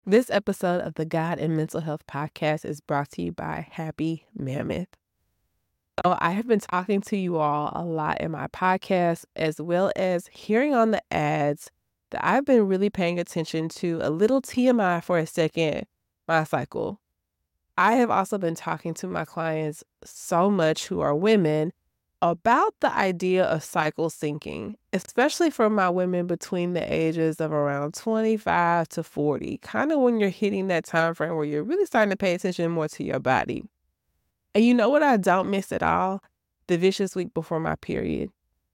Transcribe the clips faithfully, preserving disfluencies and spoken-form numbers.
This episode of the God and Mental Health Podcast is brought to you by Happy Mammoth. So I have been talking to you all a lot in my podcast, as well as hearing on the ads that I've been really paying attention to. A little T M I for a second, my cycle. I have also been talking to my clients so much who are women about the idea of cycle syncing, especially for my women between the ages of around twenty-five to forty, kind of when you're hitting that time frame where you're really starting to pay attention more to your body. And you know what I don't miss at all? The vicious week before my period.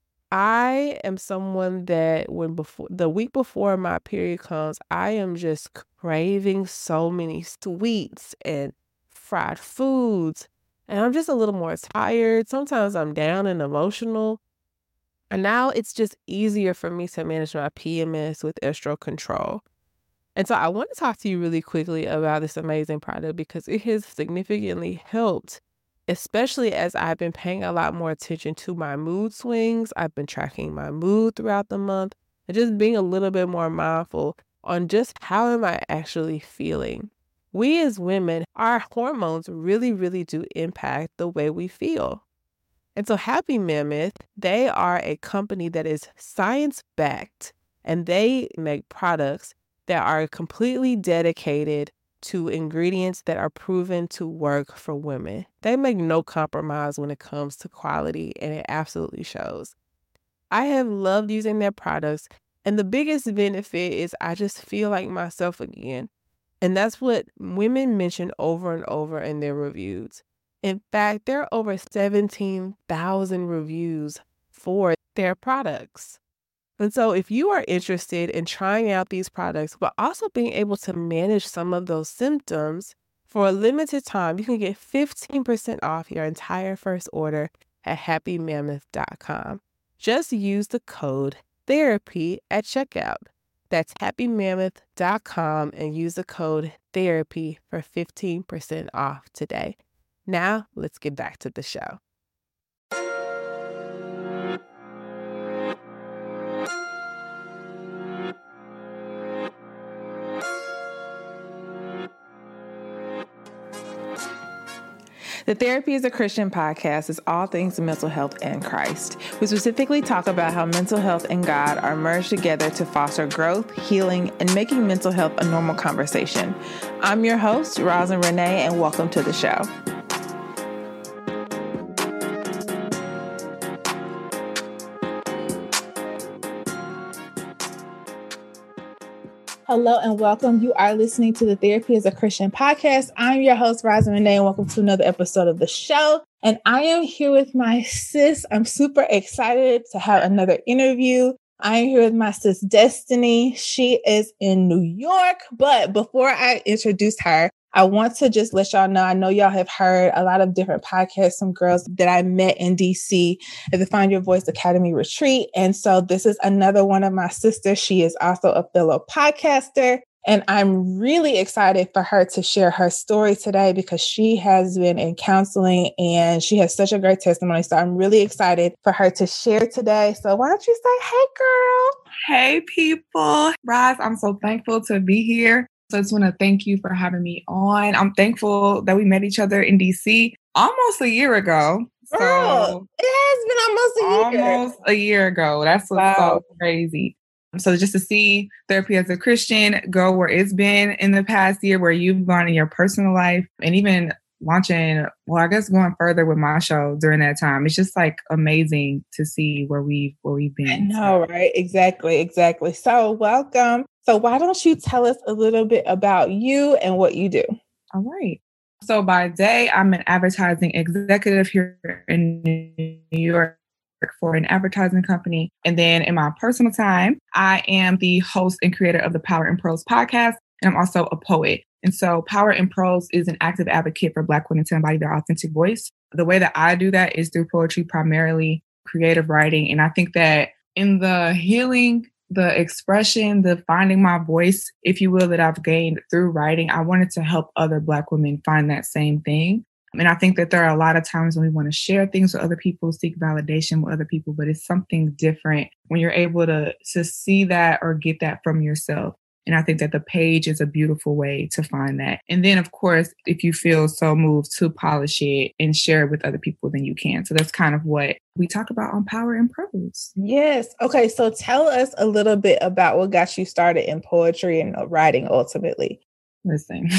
I am someone that when before the week before my period comes, I am just craving so many sweets and fried foods. And I'm just a little more tired. Sometimes I'm down and emotional. And now it's just easier for me to manage my P M S with estro control. And so I want to talk to you really quickly about this amazing product because it has significantly helped, especially as I've been paying a lot more attention to my mood swings. I've been tracking my mood throughout the month and just being a little bit more mindful on just how am I actually feeling. We as women, our hormones really, really do impact the way we feel. And so Happy Mammoth, they are a company that is science-backed, and they make products that are completely dedicated to ingredients that are proven to work for women. They make no compromise when it comes to quality, and it absolutely shows. I have loved using their products, and the biggest benefit is I just feel like myself again. And that's what women mention over and over in their reviews. In fact, there are over seventeen thousand reviews for their products. And so if you are interested in trying out these products, but also being able to manage some of those symptoms, for a limited time, you can get fifteen percent off your entire first order at happy mammoth dot com. Just use the code THERAPY at checkout. That's happy mammoth dot com and use the code THERAPY for fifteen percent off today. Now, let's get back to the show. The Therapy is a Christian podcast is all things mental health and Christ. We specifically talk about how mental health and God are merged together to foster growth, healing, and making mental health a normal conversation. I'm your host, Rosin Renee, and welcome to the show. Hello and welcome. You are listening to the Therapy is a Christian podcast. I'm your host, Rosin Renee, and welcome to another episode of the show. And I am here with my sis. I'm super excited to have another interview. I am here with my sis, Destiny. She is in New York. But before I introduce her, I want to just let y'all know, I know y'all have heard a lot of different podcasts from girls that I met in D C at the Find Your Voice Academy retreat. And so this is another one of my sisters. She is also a fellow podcaster. And I'm really excited for her to share her story today because she has been in counseling and she has such a great testimony. So I'm really excited for her to share today. So why don't you say, hey, girl? Hey, people. Roz, I'm so thankful to be here. So I just want to thank you for having me on. I'm thankful that we met each other in D C almost a year ago. So Girl, it has been almost a year. Almost a year ago. That's what's wow. so crazy. So just to see Therapy as a Christian go where it's been in the past year, where you've gone in your personal life and even launching, well, I guess going further with my show during that time. It's just like amazing to see where we've, where we've been. I know, so. Right? Exactly. Exactly. So welcome. So why don't you tell us a little bit about you and what you do? All right. So by day, I'm an advertising executive here in New York for an advertising company. And then in my personal time, I am the host and creator of the Power in Prose podcast. And I'm also a poet. And so Power in Prose is an active advocate for Black women to embody their authentic voice. The way that I do that is through poetry, primarily creative writing. And I think that in the healing, the expression, the finding my voice, if you will, that I've gained through writing, I wanted to help other Black women find that same thing. And I think that there are a lot of times when we want to share things with other people, seek validation with other people, but it's something different when you're able to, to see that or get that from yourself. And I think that the page is a beautiful way to find that. And then, of course, if you feel so moved to polish it and share it with other people, then you can. So that's kind of what we talk about on Power in Prose. Yes. Okay. So tell us a little bit about what got you started in poetry and writing ultimately. Listen,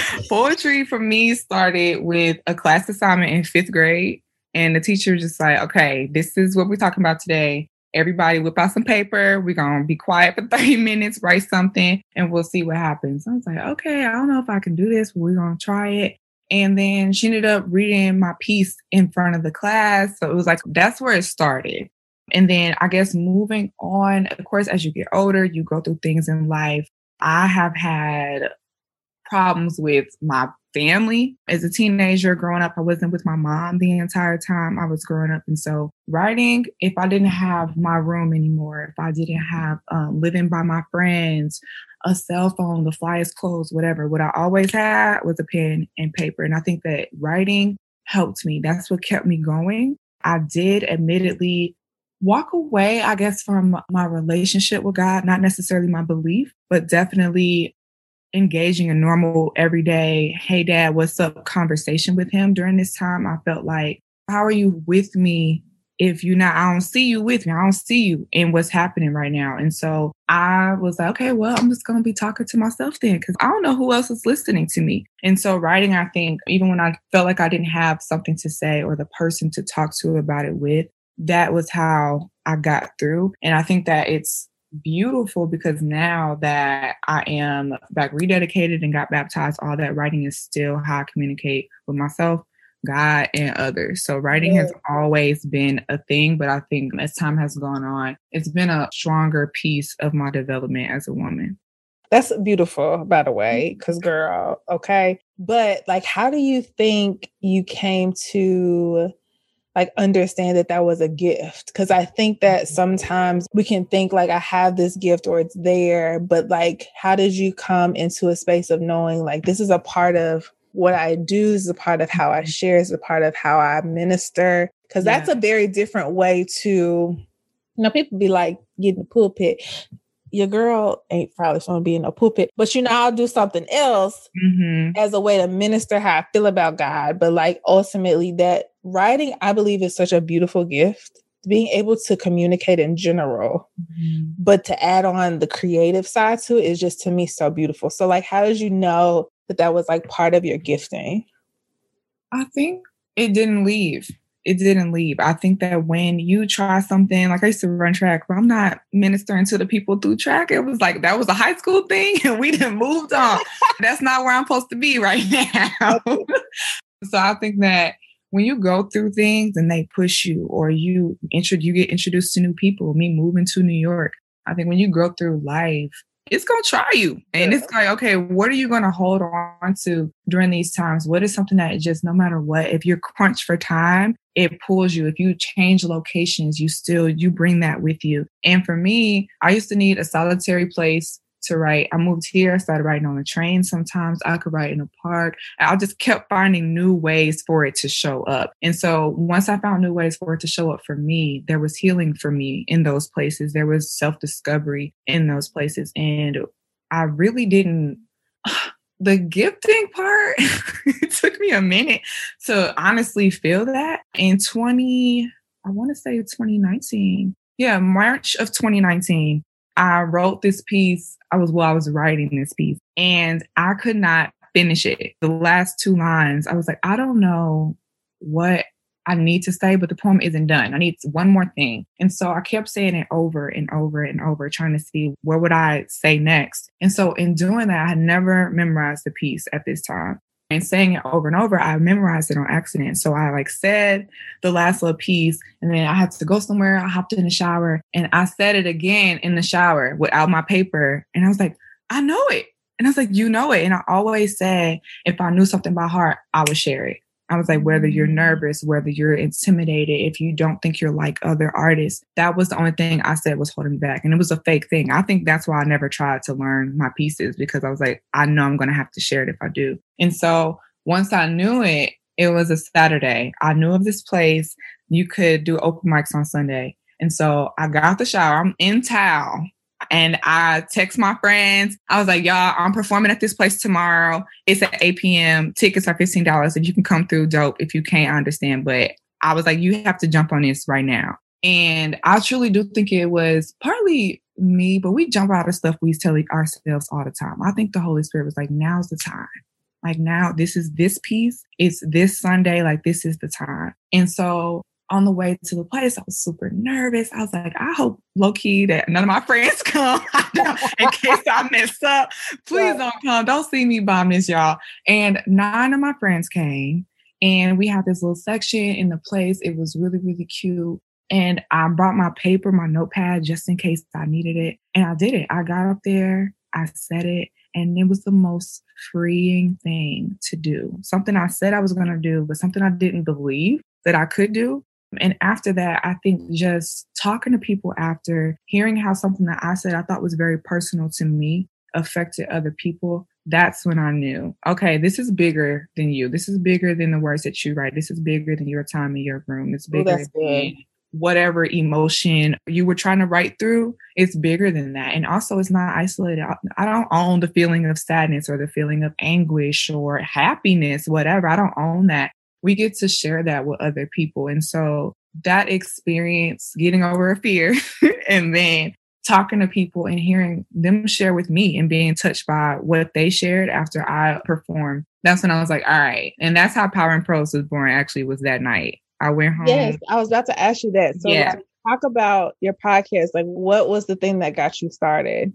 poetry for me started with a class assignment in fifth grade. And the teacher was just like, okay, this is what we're talking about today. Everybody whip out some paper. We're going to be quiet for thirty minutes, write something, and we'll see what happens. I was like, okay, I don't know if I can do this, but we're going to try it. And then she ended up reading my piece in front of the class. So it was like, that's where it started. And then I guess moving on, of course, as you get older, you go through things in life. I have had problems with my family. As a teenager growing up, I wasn't with my mom the entire time I was growing up. And so writing, if I didn't have my room anymore, if I didn't have um, living by my friends, a cell phone, the flyest clothes, whatever, what I always had was a pen and paper. And I think that writing helped me. That's what kept me going. I did admittedly walk away, I guess, from my relationship with God, not necessarily my belief, but definitely engaging in normal, everyday, hey, dad, what's up conversation with him during this time. I felt like, how are you with me if you're not, I don't see you with me. I don't see you in what's happening right now. And so I was like, okay, well, I'm just going to be talking to myself then because I don't know who else is listening to me. And so writing, I think, even when I felt like I didn't have something to say or the person to talk to about it with, that was how I got through. And I think that it's beautiful because now that I am back rededicated and got baptized, all that writing is still how I communicate with myself, God, and others. So writing yeah. has always been a thing, but I think as time has gone on, it's been a stronger piece of my development as a woman. That's beautiful, by the way, because girl, okay. But like, how do you think you came to like understand that that was a gift? Because I think that sometimes we can think like I have this gift or it's there, but like, how did you come into a space of knowing like this is a part of what I do, this is a part of how I share, is a part of how I minister? Because yeah. that's a very different way to, you know, people be like getting the pulpit. Your girl ain't probably going to be in a pulpit, but you know, I'll do something else mm-hmm. as a way to minister how I feel about God. But like ultimately that writing, I believe, is such a beautiful gift, being able to communicate in general, mm-hmm. but to add on the creative side to it is just to me so beautiful. So like, how did you know that that was like part of your gifting? I think it didn't leave. It didn't leave. I think that when you try something, like I used to run track, but I'm not ministering to the people through track. It was like, that was a high school thing and we done moved on. That's not where I'm supposed to be right now. So I think that when you go through things and they push you or you, intro- you get introduced to new people, me moving to New York, I think when you go through life, it's going to try you. And yeah. it's like, okay, what are you going to hold on to during these times? What is something that just, no matter what, if you're crunched for time, it pulls you. If you change locations, you still, you bring that with you. And for me, I used to need a solitary place to write. I moved here, I started writing on the train sometimes. I could write in a park. I just kept finding new ways for it to show up. And so once I found new ways for it to show up for me, there was healing for me in those places. There was self-discovery in those places. And I really didn't... The gifting part, it took me a minute to honestly feel that. In twenty, I want to say twenty nineteen. Yeah, March of twenty nineteen, I wrote this piece. I was, well, I was writing this piece and I could not finish it. The last two lines, I was like, I don't know what I need to say, but the poem isn't done. I need one more thing. And so I kept saying it over and over and over, trying to see what would I say next. And so in doing that, I had never memorized the piece at this time. And saying it over and over, I memorized it on accident. So I like said the last little piece and then I had to go somewhere. I hopped in the shower and I said it again in the shower without my paper. And I was like, I know it. And I was like, you know it. And I always said, if I knew something by heart, I would share it. I was like, whether you're nervous, whether you're intimidated, if you don't think you're like other artists, that was the only thing I said was holding me back. And it was a fake thing. I think that's why I never tried to learn my pieces because I was like, I know I'm going to have to share it if I do. And so once I knew it, it was a Saturday. I knew of this place. You could do open mics on Sunday. And so I got out the shower. I'm in towel. And I text my friends. I was like, y'all, I'm performing at this place tomorrow. It's at eight p.m. Tickets are fifteen dollars. If you can come through, dope. If you can't, I understand. But I was like, you have to jump on this right now. And I truly do think it was partly me, but we jump out of stuff we tell ourselves all the time. I think the Holy Spirit was like, now's the time. Like now, this is this piece. It's this Sunday. Like this is the time. And so on the way to the place, I was super nervous. I was like, I hope low key that none of my friends come in case I mess up. Please don't come. Don't see me bomb this, y'all. And nine of my friends came, and we had this little section in the place. It was really, really cute. And I brought my paper, my notepad, just in case I needed it. And I did it. I got up there, I said it, and it was the most freeing thing to do. Something I said I was going to do, but something I didn't believe that I could do. And after that, I think just talking to people after, hearing how something that I said I thought was very personal to me affected other people, that's when I knew, okay, this is bigger than you. This is bigger than the words that you write. This is bigger than your time in your room. It's bigger oh, than whatever emotion you were trying to write through. It's bigger than that. And also it's not isolated. I don't own the feeling of sadness or the feeling of anguish or happiness, whatever. I don't own that. We get to share that with other people. And so that experience, getting over a fear and then talking to people and hearing them share with me and being touched by what they shared after I performed, that's when I was like, all right. And that's how Power in Prose was born, actually, was that night. I went home. Yes, I was about to ask you that. So yeah. like, talk about your podcast. Like, what was the thing that got you started?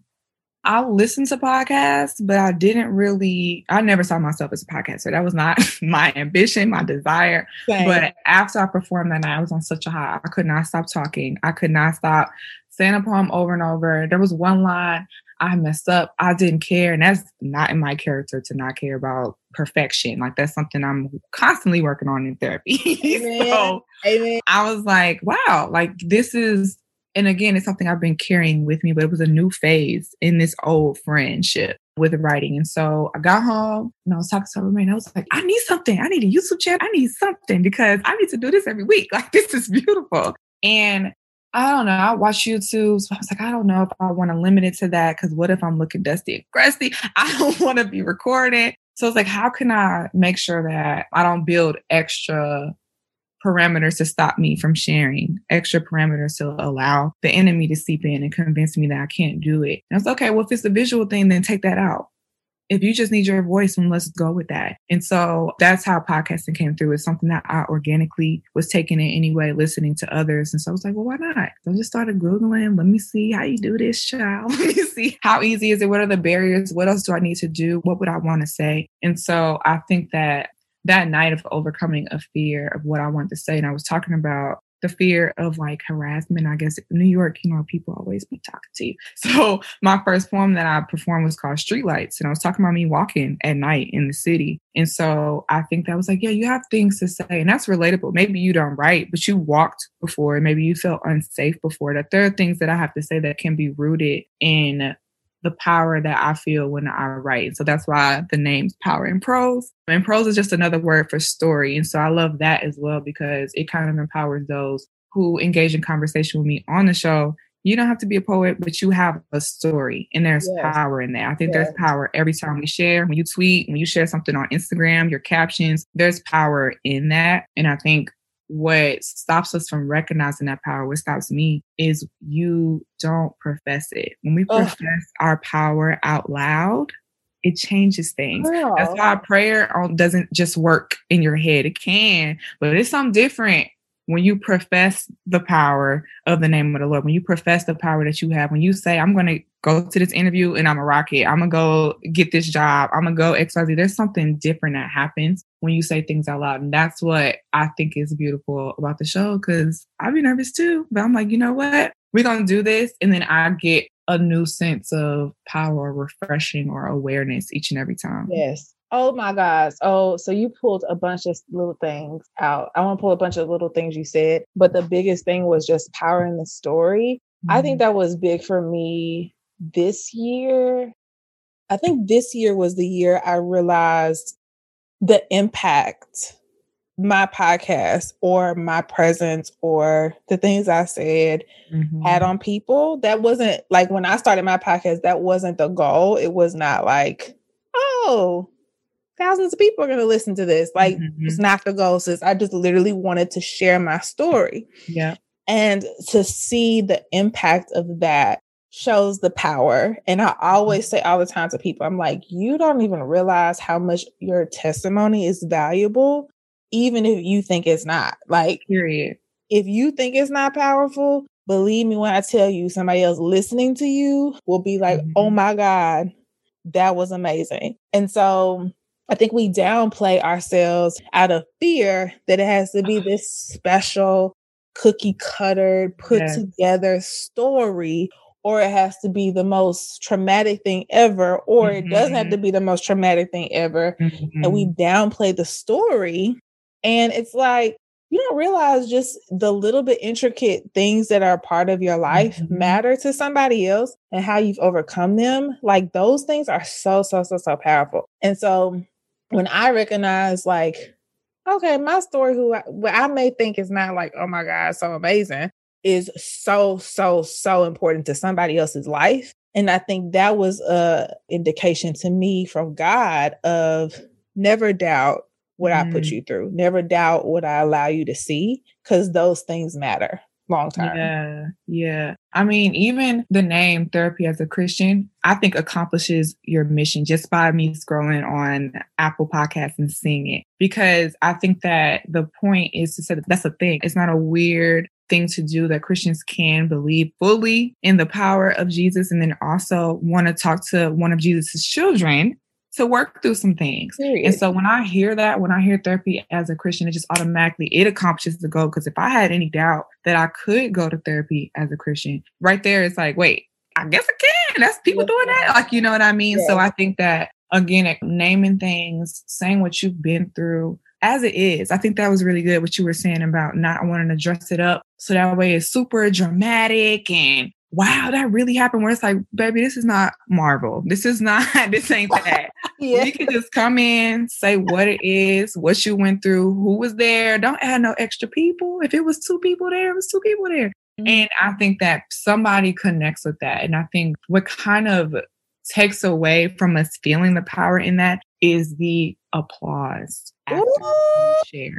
I listened to podcasts, but I didn't really, I never saw myself as a podcaster. That was not my ambition, my desire. Same. But after I performed that night, I was on such a high. I could not stop talking. I could not stop saying a poem over and over. There was one line I messed up. I didn't care. And that's not in my character to not care about perfection. Like that's something I'm constantly working on in therapy. Amen. So Amen. I was like, wow, like this is, and again, it's something I've been carrying with me, but it was a new phase in this old friendship with writing. And so I got home and I was talking to my roommate and I was like, I need something. I need a YouTube channel. I need something because I need to do this every week. Like this is beautiful. And I don't know. I watch YouTube. So I was like, I don't know if I want to limit it to that. Because what if I'm looking dusty and crusty? I don't want to be recording. So it's like, how can I make sure that I don't build extra parameters to stop me from sharing, extra parameters to allow the enemy to seep in and convince me that I can't do it? And I was like, okay, well, if it's a visual thing, then take that out. If you just need your voice, then let's go with that. And so that's how podcasting came through. It's something that I organically was taking in anyway, listening to others. And so I was like, well, why not? So I just started Googling. Let me see how you do this, child. Let me see how easy is it? What are the barriers? What else do I need to do? What would I want to say? And so I think that that night of overcoming a fear of what I wanted to say, and I was talking about the fear of like harassment. I guess in New York, you know, people always be talking to you. So my first poem that I performed was called Streetlights. And I was talking about me walking at night in the city. And so I think that was like, yeah, you have things to say. And that's relatable. Maybe you don't write, but you walked before. Maybe you felt unsafe before. That there are things that I have to say that can be rooted in the power that I feel when I write. So that's why the name's Power in Prose. And prose is just another word for story. And so I love that as well because it kind of empowers those who engage in conversation with me on the show. You don't have to be a poet, but you have a story and there's yes. power in that. I think yes. there's power every time we share. When you tweet, when you share something on Instagram, your captions, there's power in that. And I think what stops us from recognizing that power, what stops me, is you don't profess it. When we profess Ugh. our power out loud, it changes things. Girl. That's why prayer doesn't just work in your head. It can, but it's something different when you profess the power of the name of the Lord. When you profess the power that you have, when you say, I'm going to go to this interview and I'm a rocket, I'm going to go get this job, I'm going to go X Y Z. There's something different that happens when you say things out loud. And that's what I think is beautiful about the show, because I'd be nervous too. But I'm like, you know what? We're going to do this. And then I get a new sense of power, refreshing, or awareness each and every time. Yes. Oh my gosh. Oh, so you pulled a bunch of little things out. I want to pull a bunch of little things you said, but the biggest thing was just power in the story. Mm-hmm. I think that was big for me this year. I think this year was the year I realized the impact my podcast or my presence or the things I said mm-hmm. had on people. That wasn't like when I started my podcast, that wasn't the goal. It was not like, oh, thousands of people are going to listen to this. Like, mm-hmm. it's not the goal, sis. I just literally wanted to share my story. Yeah. And to see the impact of that shows the power. And I always say all the time to people, I'm like, you don't even realize how much your testimony is valuable, even if you think it's not. Like, period. If you think it's not powerful, believe me when I tell you, somebody else listening to you will be like, mm-hmm. oh my God, that was amazing. And so I think we downplay ourselves out of fear that it has to be this special cookie cutter, put yes. together story, or it has to be the most traumatic thing ever, or mm-hmm. it doesn't have to be the most traumatic thing ever. Mm-hmm. And we downplay the story. And it's like, you don't realize just the little bit intricate things that are part of your life mm-hmm. matter to somebody else and how you've overcome them. Like those things are so, so, so, so powerful. And so when I recognize like, okay, my story, who I, what I may think is not like, oh my God, so amazing, is so, so, so important to somebody else's life. And I think that was a indication to me from God of never doubt what mm. I put you through. Never doubt what I allow you to see, because those things matter long term. Yeah. Yeah. I mean, even the name Therapy as a Christian, I think accomplishes your mission just by me scrolling on Apple Podcasts and seeing it. Because I think that the point is to say that that's a thing. It's not a weird thing to do, that Christians can believe fully in the power of Jesus and then also want to talk to one of Jesus's children to work through some things. Period. And so when I hear that, when I hear therapy as a Christian, it just automatically, it accomplishes the goal. Because if I had any doubt that I could go to therapy as a Christian, right there, it's like, wait, I guess I can. That's people yeah. doing that. Like, you know what I mean? Yeah. So I think that, again, naming things, saying what you've been through as it is. I think that was really good, what you were saying about not wanting to dress it up so that way it's super dramatic and wow, that really happened. Where it's like, baby, this is not Marvel. This is not, this ain't that. Yeah. You can just come in, say what it is, what you went through, who was there. Don't add no extra people. If it was two people there, it was two people there. Mm-hmm. And I think that somebody connects with that. And I think what kind of takes away from us feeling the power in that is the applause after you share.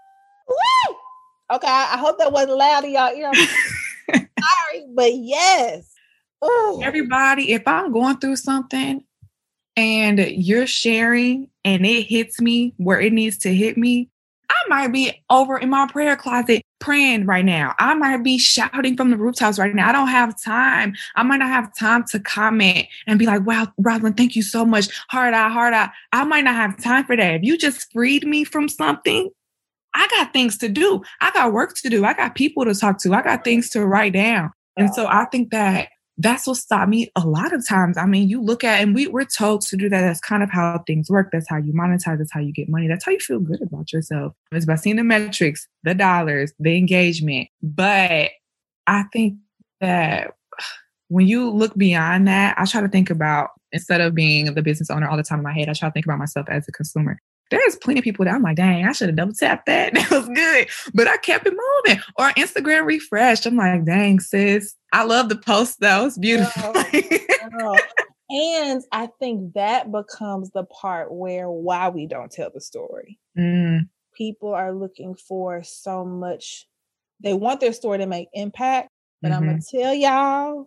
Woo! Okay, I hope that wasn't loud in y'all ear. Sorry, but yes. Ooh. Everybody, if I'm going through something and you're sharing and it hits me where it needs to hit me, I might be over in my prayer closet praying right now. I might be shouting from the rooftops right now. I don't have time. I might not have time to comment and be like, wow, Rosalind, thank you so much. Heart out, heart out. I might not have time for that. If you just freed me from something, I got things to do. I got work to do. I got people to talk to. I got things to write down. And so I think that that's what stopped me a lot of times. I mean, you look at, and we, we're told to do that. That's kind of how things work. That's how you monetize. That's how you get money. That's how you feel good about yourself. It's by seeing the metrics, the dollars, the engagement. But I think that when you look beyond that, I try to think about, instead of being the business owner all the time in my head, I try to think about myself as a consumer. There's plenty of people that I'm like, dang, I should have double tapped that. That was good. But I kept it moving. Or Instagram refreshed. I'm like, dang, sis. I love the post though. It's beautiful. Oh, oh. And I think that becomes the part where why we don't tell the story. Mm. People are looking for so much. They want their story to make impact. But mm-hmm. I'm going to tell y'all,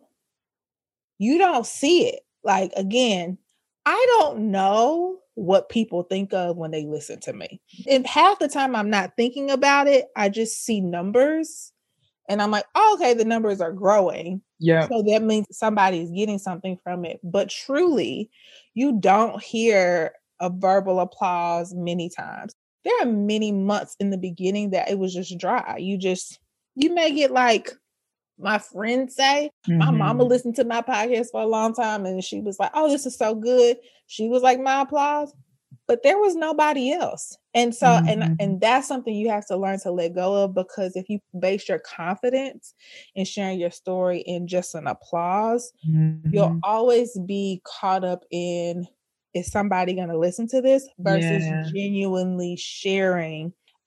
you don't see it. Like, again, I don't know what people think of when they listen to me. And half the time I'm not thinking about it. I just see numbers and I'm like, oh, okay, the numbers are growing. Yeah. So that means somebody's getting something from it. But truly, you don't hear a verbal applause many times. There are many months in the beginning that it was just dry. You just, you may get like, my friends say, mm-hmm. my mama listened to my podcast for a long time and she was like, oh, this is so good. She was like, my applause, but there was nobody else. And so, mm-hmm. and, and that's something you have to learn to let go of, because if you base your confidence in sharing your story in just an applause, mm-hmm. you'll always be caught up in, is somebody going to listen to this versus yeah. genuinely sharing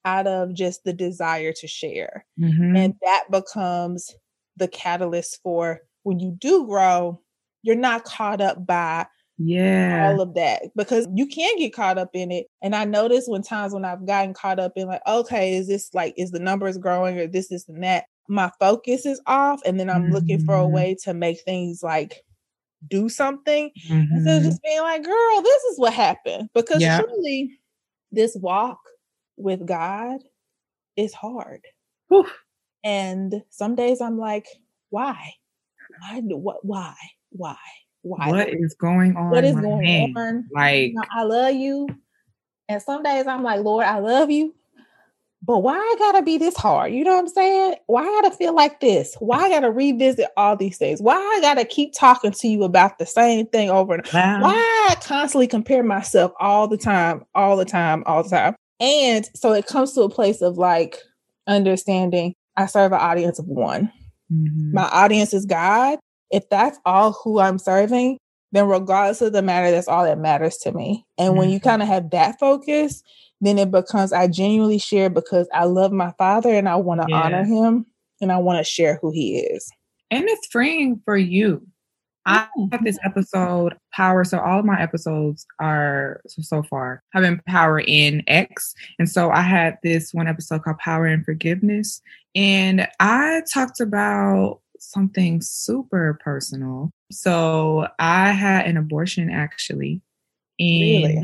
out of just the desire to share. Mm-hmm. And that becomes the catalyst for when you do grow, you're not caught up by yeah. all of that, because you can get caught up in it. And I noticed when times when I've gotten caught up in like, okay, is this like, is the numbers growing or this, this and that? My focus is off. And then I'm mm-hmm. looking for a way to make things like do something mm-hmm. instead of just being like, girl, this is what happened. Because yep. truly this walk with God is hard. Whew. And some days I'm like, why? Why? What? Why? Why? Why? What is going on? What is going man? on? Like, you know, I love you. And some days I'm like, Lord, I love you. But why I gotta be this hard? You know what I'm saying? Why I gotta feel like this? Why I gotta revisit all these things? Why I gotta keep talking to you about the same thing over and over? Wow. Why I constantly compare myself all the time, all the time, all the time? And so it comes to a place of like understanding I serve an audience of one. Mm-hmm. My audience is God. If that's all who I'm serving, then regardless of the matter, that's all that matters to me. And mm-hmm. when you kind of have that focus, then it becomes I genuinely share because I love my Father and I want to yeah. honor him and I want to share who he is. And it's freeing for you. I have this episode, Power. So all of my episodes are so, so far have been Power in X. And so I had this one episode called Power in Forgiveness. And I talked about something super personal. So I had an abortion actually in really?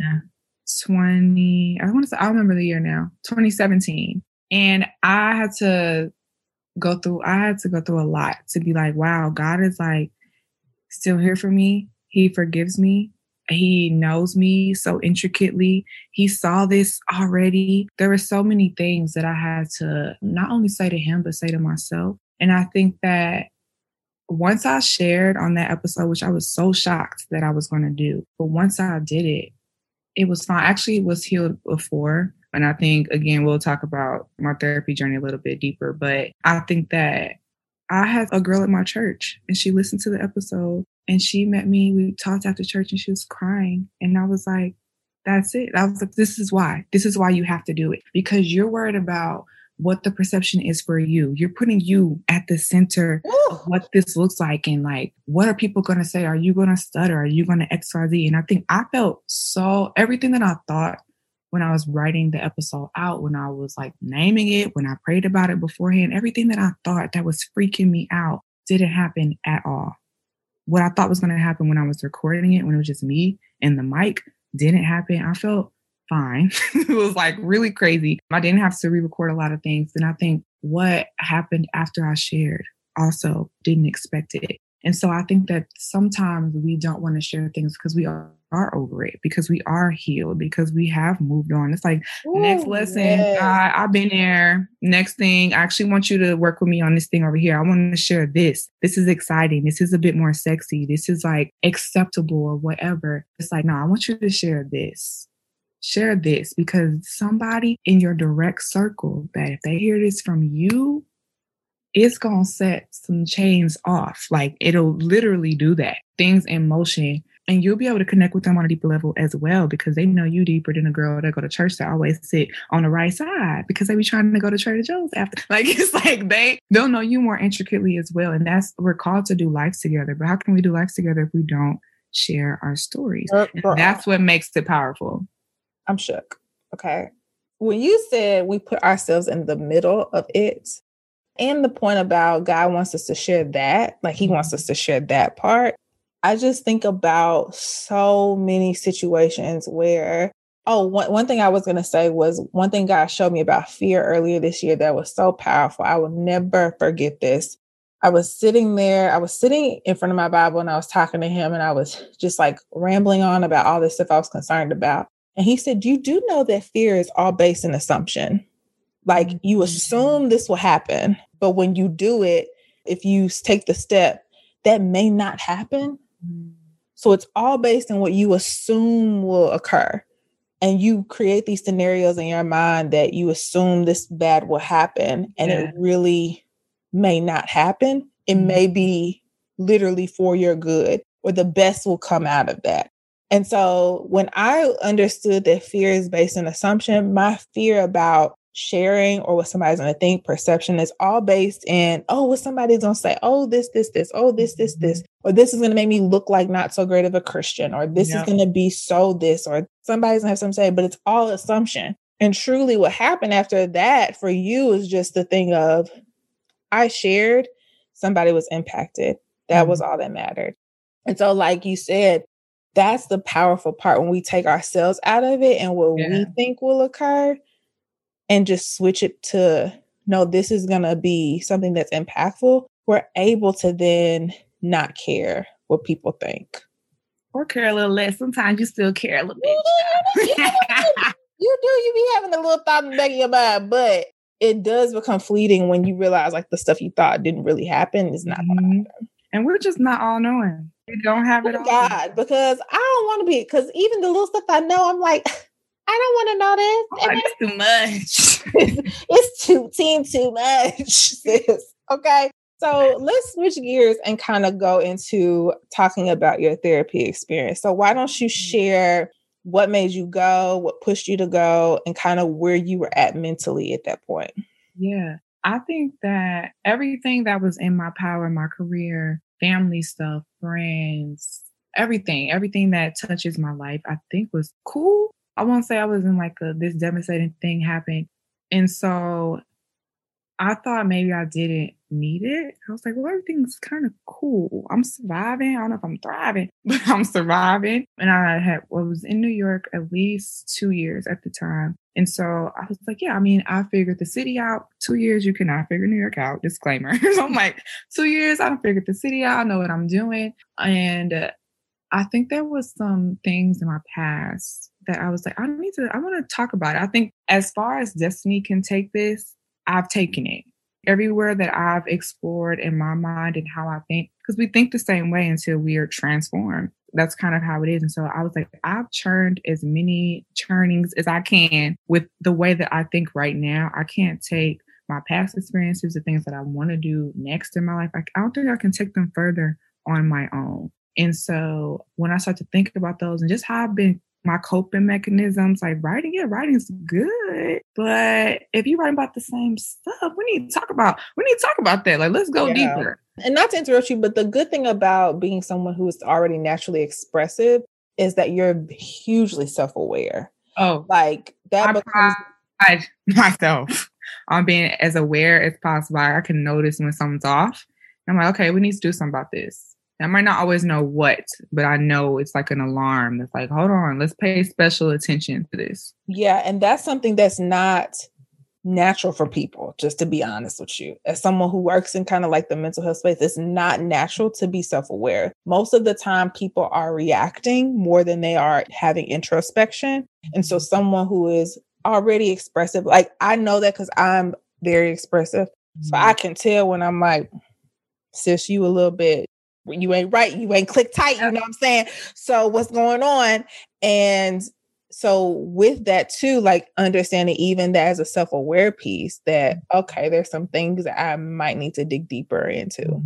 twenty, I want to say, I remember the year now, twenty seventeen. And I had to go through, I had to go through a lot to be like, wow, God is like still here for me. He forgives me. He knows me so intricately. He saw this already. There were so many things that I had to not only say to him, but say to myself. And I think that once I shared on that episode, which I was so shocked that I was going to do, but once I did it, it was fine. Actually, it was healed before. And I think, again, we'll talk about my therapy journey a little bit deeper. But I think that I had a girl at my church and she listened to the episode and she met me. We talked after church and she was crying. And I was like, that's it. I was like, this is why. This is why you have to do it. Because you're worried about what the perception is for you. You're putting you at the center Ooh. Of what this looks like. And like, what are people going to say? Are you going to stutter? Are you going to X Y Z? And I think I felt so, everything that I thought when I was writing the episode out, when I was like naming it, when I prayed about it beforehand, everything that I thought that was freaking me out didn't happen at all. What I thought was going to happen when I was recording it, when it was just me and the mic, didn't happen. I felt fine. It was like really crazy. I didn't have to re-record a lot of things. And I think what happened after I shared also didn't expect it. And so I think that sometimes we don't want to share things because we are, are over it, because we are healed, because we have moved on. It's like, Ooh, next lesson, yes. I, I've been there. Next thing, I actually want you to work with me on this thing over here. I want to share this. This is exciting. This is a bit more sexy. This is like acceptable or whatever. It's like, no, I want you to share this. Share this because somebody in your direct circle that if they hear this from you, it's going to set some chains off. Like it'll literally do that. Things in motion. And you'll be able to connect with them on a deeper level as well because they know you deeper than a girl that go to church that always sit on the right side because they be trying to go to Trader Joe's after. Like it's like they, they'll know you more intricately as well. And that's, we're called to do life together. But how can we do life together if we don't share our stories? Uh, and that's what makes it powerful. I'm shook. Okay. When you said we put ourselves in the middle of it, and the point about God wants us to share that, like he wants us to share that part, I just think about so many situations where, oh, one, one thing I was going to say was one thing God showed me about fear earlier this year that was so powerful. I will never forget this. I was sitting there, I was sitting in front of my Bible and I was talking to him and I was just like rambling on about all this stuff I was concerned about. And he said, you do know that fear is all based in assumption. Like you assume this will happen, but when you do it, if you take the step, that may not happen. Mm-hmm. So it's all based on what you assume will occur. And you create these scenarios in your mind that you assume this bad will happen and yeah. it really may not happen. It mm-hmm. may be literally for your good or the best will come out of that. And so when I understood that fear is based on assumption, my fear about sharing or what somebody's going to think, perception is all based in, oh, what somebody's going to say, oh, this, this, this, oh, this, this, this, or this is going to make me look like not so great of a Christian, or this yep. is going to be so this, or somebody's going to have something to say, but it's all assumption. And truly what happened after that for you is just the thing of, I shared, somebody was impacted. That mm-hmm. was all that mattered. And so, like you said, that's the powerful part when we take ourselves out of it and what yeah. we think will occur and just switch it to, no, this is going to be something that's impactful. We're able to then not care what people think. Or care a little less. Sometimes you still care a little bit. You do, you, do. You be having a little thought in the back of your mind, but it does become fleeting when you realize like the stuff you thought didn't really happen is not mm-hmm. going to happen. And we're just not all knowing. We don't have it all. God, because I don't want to be, because even the little stuff I know, I'm like, I don't want to know this. Oh, it's too much. it's, it's too team too much, sis. Okay. So let's switch gears and kind of go into talking about your therapy experience. So why don't you share what made you go, what pushed you to go, and kind of where you were at mentally at that point? Yeah. I think that everything that was in my power in my career, family stuff, friends, everything, everything that touches my life, I think was cool. I won't say I was in like a, this devastating thing happened. And so I thought maybe I didn't need it. I was like, well, everything's kind of cool. I'm surviving. I don't know if I'm thriving, but I'm surviving. And I had, well, I was in New York at least two years at the time. And so I was like, yeah, I mean, I figured the city out. Two years, you cannot figure New York out. Disclaimer. So I'm like, two years, I don't figured the city out. I know what I'm doing. And uh, I think there was some things in my past that I was like, I need to, I want to talk about it. I think as far as destiny can take this, I've taken it. Everywhere that I've explored in my mind and how I think, because we think the same way until we are transformed. That's kind of how it is. And so I was like, I've churned as many churnings as I can with the way that I think right now. I can't take my past experiences, the things that I want to do next in my life. I, I don't think I can take them further on my own. And so when I start to think about those and just how I've been, my coping mechanisms, like writing, yeah, writing is good. But if you're writing about the same stuff, we need to talk about, we need to talk about that. Like, let's go yeah. deeper. And not to interrupt you, but the good thing about being someone who is already naturally expressive is that you're hugely self-aware. Oh, like that I becomes pride myself on being as aware as possible. I can notice when something's off. I'm like, okay, we need to do something about this. I might not always know what, but I know it's like an alarm that's like, hold on, let's pay special attention to this. Yeah. And that's something that's not natural for people, just to be honest with you. As someone who works in kind of like the mental health space, it's not natural to be self-aware. Most of the time, people are reacting more than they are having introspection. And so someone who is already expressive, like I know that because I'm very expressive. Mm-hmm. So I can tell when I'm like, sis, you a little bit, you ain't right. You ain't click tight. You know what I'm saying? So what's going on? And so with that too, like understanding even that as a self-aware piece that, okay, there's some things that I might need to dig deeper into.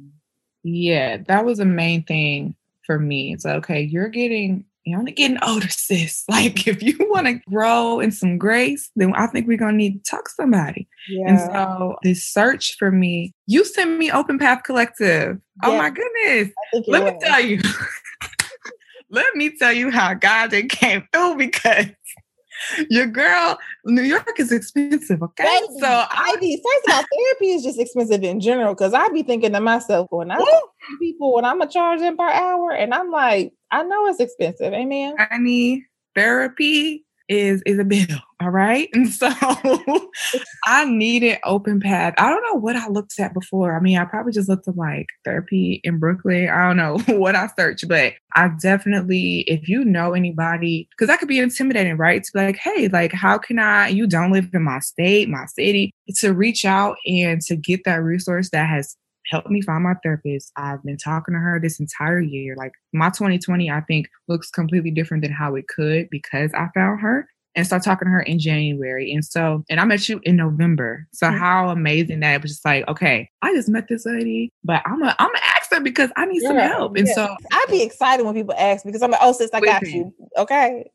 Yeah, that was the main thing for me. It's like, okay, you're getting, you're only getting older, sis. Like if you want to grow in some grace, then I think we're going to need to talk to somebody. Yeah. And so this search for me, you sent me Open Path Collective. Yeah. Oh my goodness. Let was. me tell you, let me tell you how God just came through because your girl, New York is expensive. Okay. Baby, so I be, first of all, therapy is just expensive in general. Cause I be thinking to myself, when I talk to people, when I'm going to charge them per hour and I'm like, I know it's expensive. Amen. I mean, therapy is, is a bill. All right. And so I needed Open Path. I don't know what I looked at before. I mean, I probably just looked at like therapy in Brooklyn. I don't know what I searched, but I definitely, if you know anybody, because that could be intimidating, right? To be like, hey, like, how can I, you don't live in my state, my city, to reach out and to get that resource that has helped me find my therapist. I've been talking to her this entire year. Like my twenty twenty, I think, looks completely different than how it could because I found her and started talking to her in January. And so, and I met you in November. So mm-hmm. how amazing that it was just like, okay, I just met this lady, but I'm a, I'm gonna ask her because I need yeah, some help. And yeah. so I'd be excited when people ask because I'm like, oh, sis, I got you. Okay.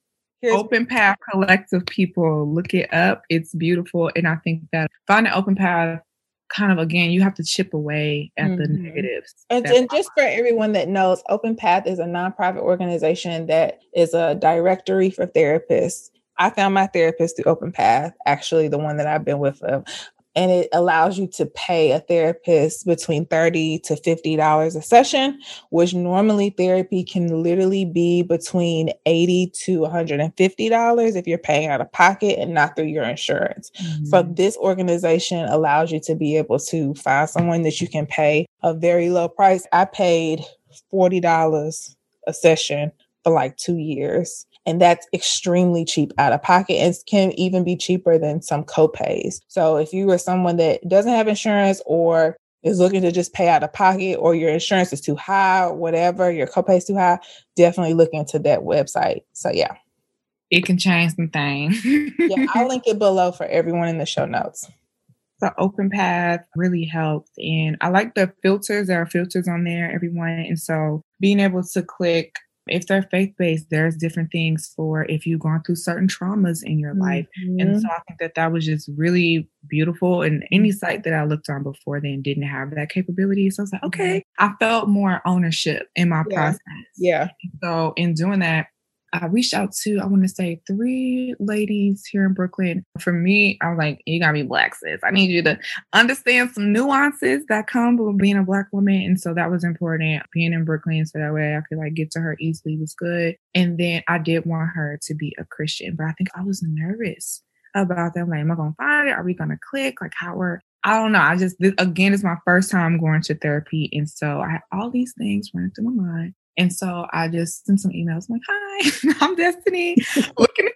Here's- Open Path Collective, people, look it up. It's beautiful. And I think that finding Open Path, kind of, again, you have to chip away at mm-hmm. the negatives. And, and just for everyone that knows, Open Path is a nonprofit organization that is a directory for therapists. I found my therapist through Open Path, actually the one that I've been with. Uh, and it allows you to pay a therapist between thirty to fifty dollars a session, which normally therapy can literally be between eighty to one hundred fifty dollars if you're paying out of pocket and not through your insurance. Mm-hmm. So this organization allows you to be able to find someone that you can pay a very low price. I paid forty dollars a session for like two years. And that's extremely cheap out of pocket, and can even be cheaper than some copays. So if you are someone that doesn't have insurance or is looking to just pay out of pocket, or your insurance is too high, or whatever, your copay is too high, definitely look into that website. So yeah. It can change some things. Yeah, I'll link it below for everyone in the show notes. The Open Path really helped. And I like the filters. There are filters on there, everyone. And so being able to click, if they're faith-based, there's different things for if you've gone through certain traumas in your life. Mm-hmm. And so I think that that was just really beautiful. And any site that I looked on before then didn't have that capability. So I was like, okay, I felt more ownership in my yeah. process. Yeah. So in doing that, I reached out to, I want to say, three ladies here in Brooklyn. For me, I was like, you gotta be Black, sis. I need you to understand some nuances that come with being a Black woman. And so that was important. Being in Brooklyn, so that way I could like get to her easily was good. And then I did want her to be a Christian, but I think I was nervous about that. I'm like, am I gonna find it? Are we gonna click? Like how we're, I don't know. I just, this, again, it's my first time going to therapy. And so I had all these things running through my mind. And so I just sent some emails. I'm like, hi, I'm Destiny. Looking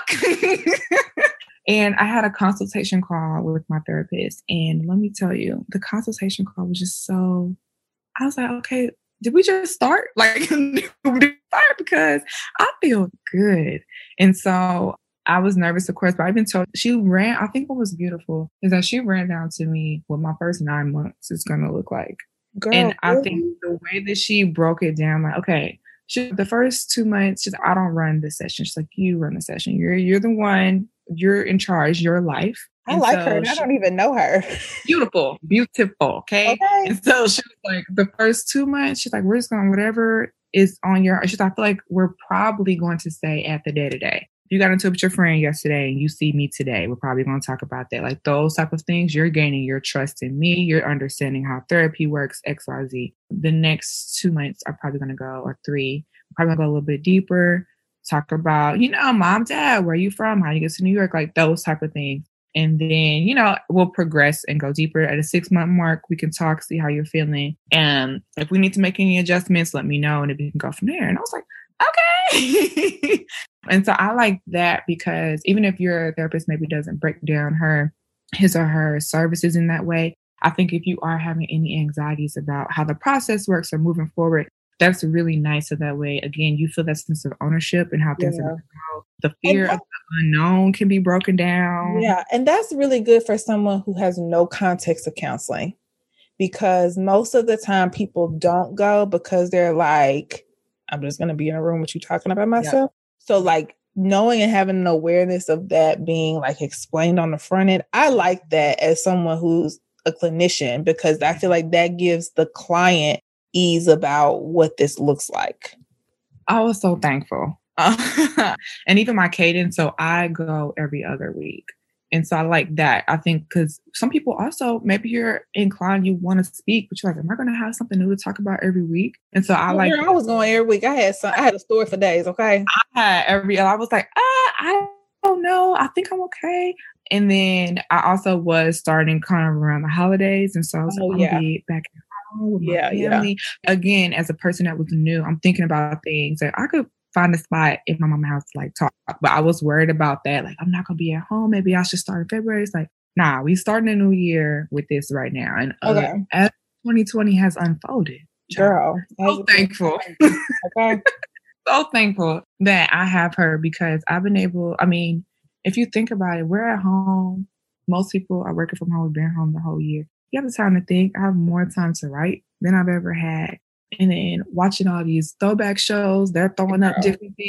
to talk. And I had a consultation call with my therapist. And let me tell you, the consultation call was just so, I was like, okay, did we just start? Like, did we start? Because I feel good. And so I was nervous, of course, but I've been told she ran, I think what was beautiful is that she ran down to me what my first nine months is going to look like. Girl, and I really? think the way that she broke it down, like, okay, she, the first two months, she's like, I don't run the session. She's like, you run the session. You're you're the one. You're in charge. Your life. I and like so her. And I don't even know her. Beautiful, beautiful. Okay? okay. And so she was like, the first two months, she's like, we're just going whatever is on your. She's like, I feel like we're probably going to stay at the day to day. You got into it with your friend yesterday and you see me today. We're probably going to talk about that. Like those type of things, you're gaining your trust in me. You're understanding how therapy works, X, Y, Z. The next two months are probably going to go, or three, probably going to go a little bit deeper. Talk about, you know, mom, dad, where are you from? How you get to New York? Like those type of things. And then, you know, we'll progress and go deeper. At a six month mark, we can talk, see how you're feeling. And if we need to make any adjustments, let me know. And if we can go from there. And I was like, okay. And so I like that because even if your therapist maybe doesn't break down her, his or her services in that way, I think if you are having any anxieties about how the process works or moving forward, that's really nice. So that way, again, you feel that sense of ownership and how things yeah. are going to go. The fear that, of the unknown can be broken down. Yeah. And that's really good for someone who has no context of counseling, because most of the time people don't go because they're like, I'm just going to be in a room with you talking about myself. Yep. So like knowing and having an awareness of that being like explained on the front end, I like that as someone who's a clinician, because I feel like that gives the client ease about what this looks like. I was so thankful. Uh, and even my cadence, so I go every other week. And so I like that. I think because some people also, maybe you're inclined, you want to speak, but you're like, am I going to have something new to talk about every week? And so I well, like. I was going every week. I had some, I had a story for days. Okay. I had every, I was like, ah, I don't know. I think I'm okay. And then I also was starting kind of around the holidays. And so I was oh, like, yeah. I'll be back at home with my yeah, family. Yeah. Again, as a person that was new, I'm thinking about things that I could find a spot in my mama's house to like talk. But I was worried about that. Like, I'm not going to be at home. Maybe I should start in February. It's like, nah, we starting a new year with this right now. And uh, okay. as twenty twenty has unfolded, girl, so thankful. Okay. So thankful that I have her, because I've been able, I mean, if you think about it, we're at home. Most people are working from home. We've been home the whole year. You have the time to think. I have more time to write than I've ever had. And then watching all these throwback shows, they're throwing up different things.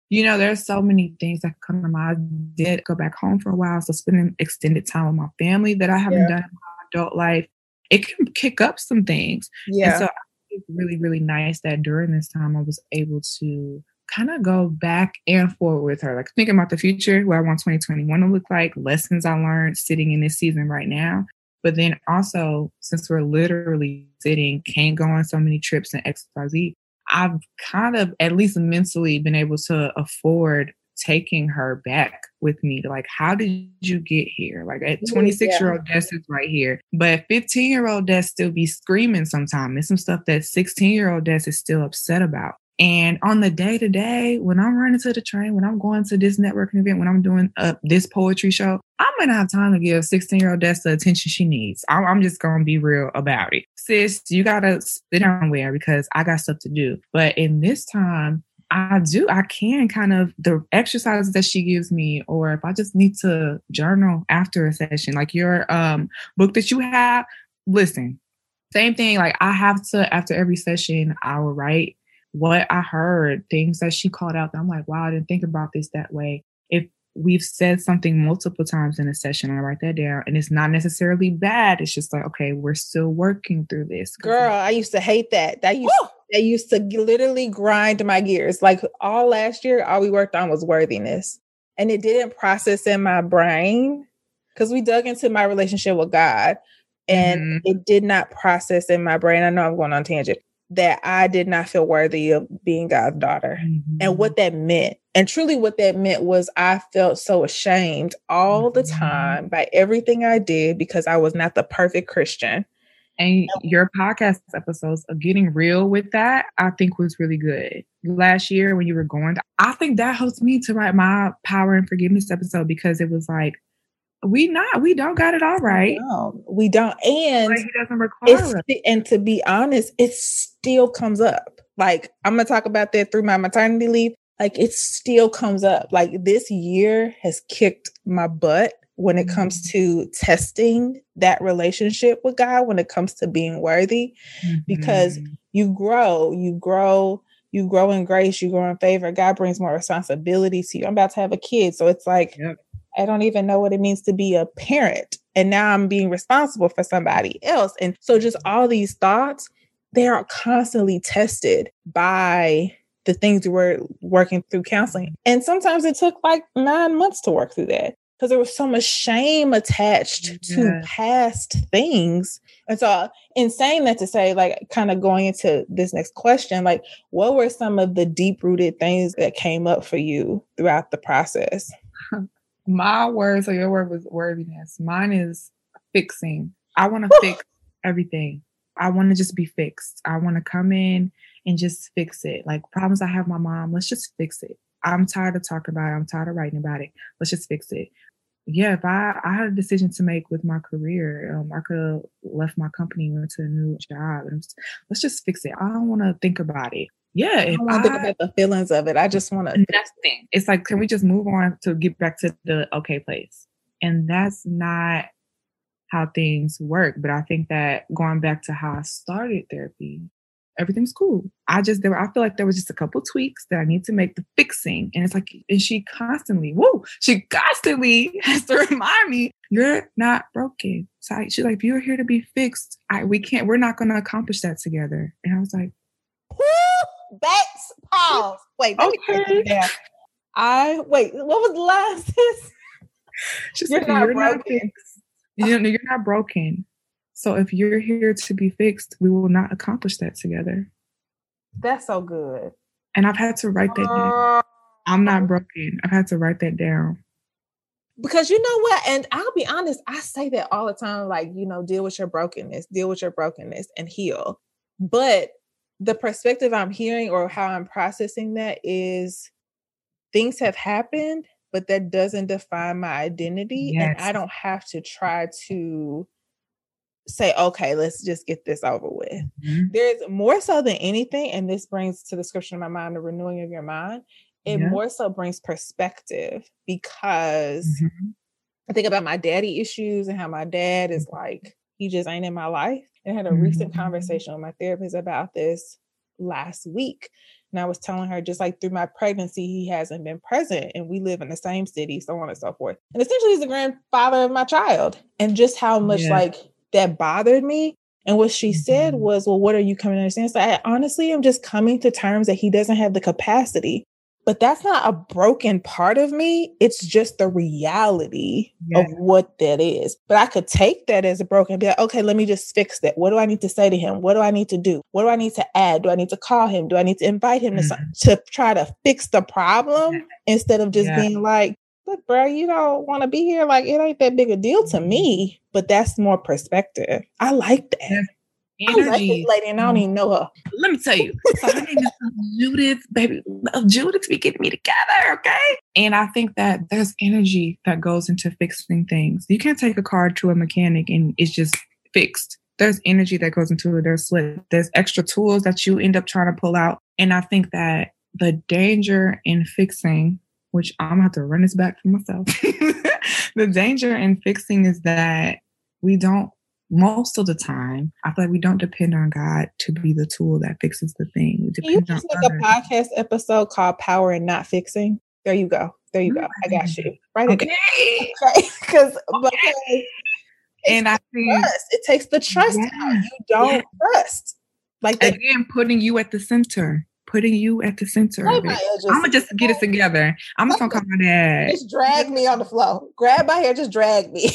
You know, there's so many things that come to mind. I did go back home for a while, so spending extended time with my family that I haven't Yeah. done in my adult life, it can kick up some things. And Yeah. so it's really, really nice that during this time I was able to kind of go back and forward with her, like thinking about the future, what I want twenty twenty-one to look like, lessons I learned sitting in this season right now. But then also, since we're literally sitting, can't go on so many trips and X Y Z, I've kind of at least mentally been able to afford taking her back with me. Like, how did you get here? Like at twenty-six year old Des is right here, but fifteen year old Des still be screaming sometimes. There's some stuff that sixteen year old Des is still upset about. And on the day to day, when I'm running to the train, when I'm going to this networking event, when I'm doing uh, this poetry show, I'm going to have time to give sixteen year old Des the attention she needs. I'm, I'm just going to be real about it. Sis, you got to sit down where because I got stuff to do. But in this time, I do, I can kind of, the exercises that she gives me, or if I just need to journal after a session, like your um, book that you have, listen, same thing. Like I have to, after every session, I will write what I heard, things that she called out that I'm like, wow, I didn't think about this that way. If we've said something multiple times in a session, I write that down, and it's not necessarily bad. It's just like, okay, we're still working through this. Girl, I used to hate that. That used, that used to literally grind my gears. Like all last year, all we worked on was worthiness. And it didn't process in my brain because we dug into my relationship with God, and mm-hmm. it did not process in my brain. I know I'm going on tangent. That I did not feel worthy of being God's daughter, mm-hmm. and what that meant. And truly what that meant was I felt so ashamed all mm-hmm. the time by everything I did because I was not the perfect Christian. And your podcast episodes of getting real with that, I think was really good. Last year when you were going, I think that helped me to write my Power and Forgiveness episode because it was like, we not, we don't got it all right. No, we don't. And like he doesn't require it. And to be honest, it still comes up. Like I'm going to talk about that through my maternity leave. Like it still comes up. Like this year has kicked my butt when it comes to testing that relationship with God, when it comes to being worthy, mm-hmm. because you grow, you grow, you grow in grace, you grow in favor. God brings more responsibility to you. I'm about to have a kid. So it's like, yep. I don't even know what it means to be a parent. And now I'm being responsible for somebody else. And so just all these thoughts, they are constantly tested by the things we're working through counseling. And sometimes it took like nine months to work through that because there was so much shame attached yeah. to past things. And so in saying that to say, like, kind of going into this next question, like, what were some of the deep-rooted things that came up for you throughout the process? My word, so your word was worthiness. Mine is fixing. I want to fix everything. I want to just be fixed. I want to come in and just fix it. Like problems I have with my mom, let's just fix it. I'm tired of talking about it. I'm tired of writing about it. Let's just fix it. Yeah, if I, I had a decision to make with my career, um, I could have left my company, went to a new job. And just, let's just fix it. I don't want to think about it. Yeah, I don't want to think about the feelings of it. I just want to. Nothing. It's like, can we just move on to get back to the okay place? And that's not how things work. But I think that going back to how I started therapy, everything's cool. I just, there, I feel like there was just a couple tweaks that I need to make the fixing. And it's like, and she constantly, whoa, she constantly has to remind me, you're not broken. So I, she's like, if you're here to be fixed, I, we can't, we're not going to accomplish that together. And I was like, Backs, pause. Wait, let okay. me get down. I wait. What was the last? She's you're like, not you're broken. Not fixed. You're, you're not broken. So if you're here to be fixed, we will not accomplish that together. That's so good. And I've had to write that down. I'm not broken. I've had to write that down. Because you know what? And I'll be honest, I say that all the time. Like, you know, deal with your brokenness, deal with your brokenness and heal. But the perspective I'm hearing or how I'm processing that is things have happened, but that doesn't define my identity. Yes. And I don't have to try to say, okay, let's just get this over with. Mm-hmm. There's more so than anything. And this brings to the scripture in my mind, the renewing of your mind. It yeah. more so brings perspective because mm-hmm. I think about my daddy issues and how my dad is like, he just ain't in my life. And I had a mm-hmm. recent conversation with my therapist about this last week. And I was telling her, just like through my pregnancy, he hasn't been present and we live in the same city, so on and so forth. And essentially he's the grandfather of my child. And just how much Yeah. like that bothered me. And what she Mm-hmm. said was, well, what are you coming to understand? So I honestly am just coming to terms that he doesn't have the capacity. But that's not a broken part of me. It's just the reality Yeah. of what that is. But I could take that as a broken and be like, okay, let me just fix that. What do I need to say to him? What do I need to do? What do I need to add? Do I need to call him? Do I need to invite him to, some, to try to fix the problem instead of just Yeah. being like, look, bro, you don't want to be here. Like, it ain't that big a deal to me. But that's more perspective. I like that. Yeah. I like Energy. this lady and I don't even know her. Let me tell you. So her name is Judith, baby. Judith be getting me together, okay? And I think that there's energy that goes into fixing things. You can't take a car to a mechanic and it's just fixed. There's energy that goes into it. There's sweat. There's extra tools that you end up trying to pull out. And I think that the danger in fixing, which I'm gonna have to run this back for myself. The danger in fixing is that we don't, most of the time, I feel like we don't depend on God to be the tool that fixes the thing. We Can you depend just on make others. a podcast episode called Power and Not Fixing? There you go. There you go. I got you. Write it Okay. down. Okay. Because Okay. And I think trust. It takes the trust Yeah. out. You don't Yeah. trust. Like that. again, putting you at the center, putting you at the center of Grab my it. hair, just- I'm gonna just get it together. I'm just gonna call my dad. Just drag me on the floor. Grab my hair, just drag me.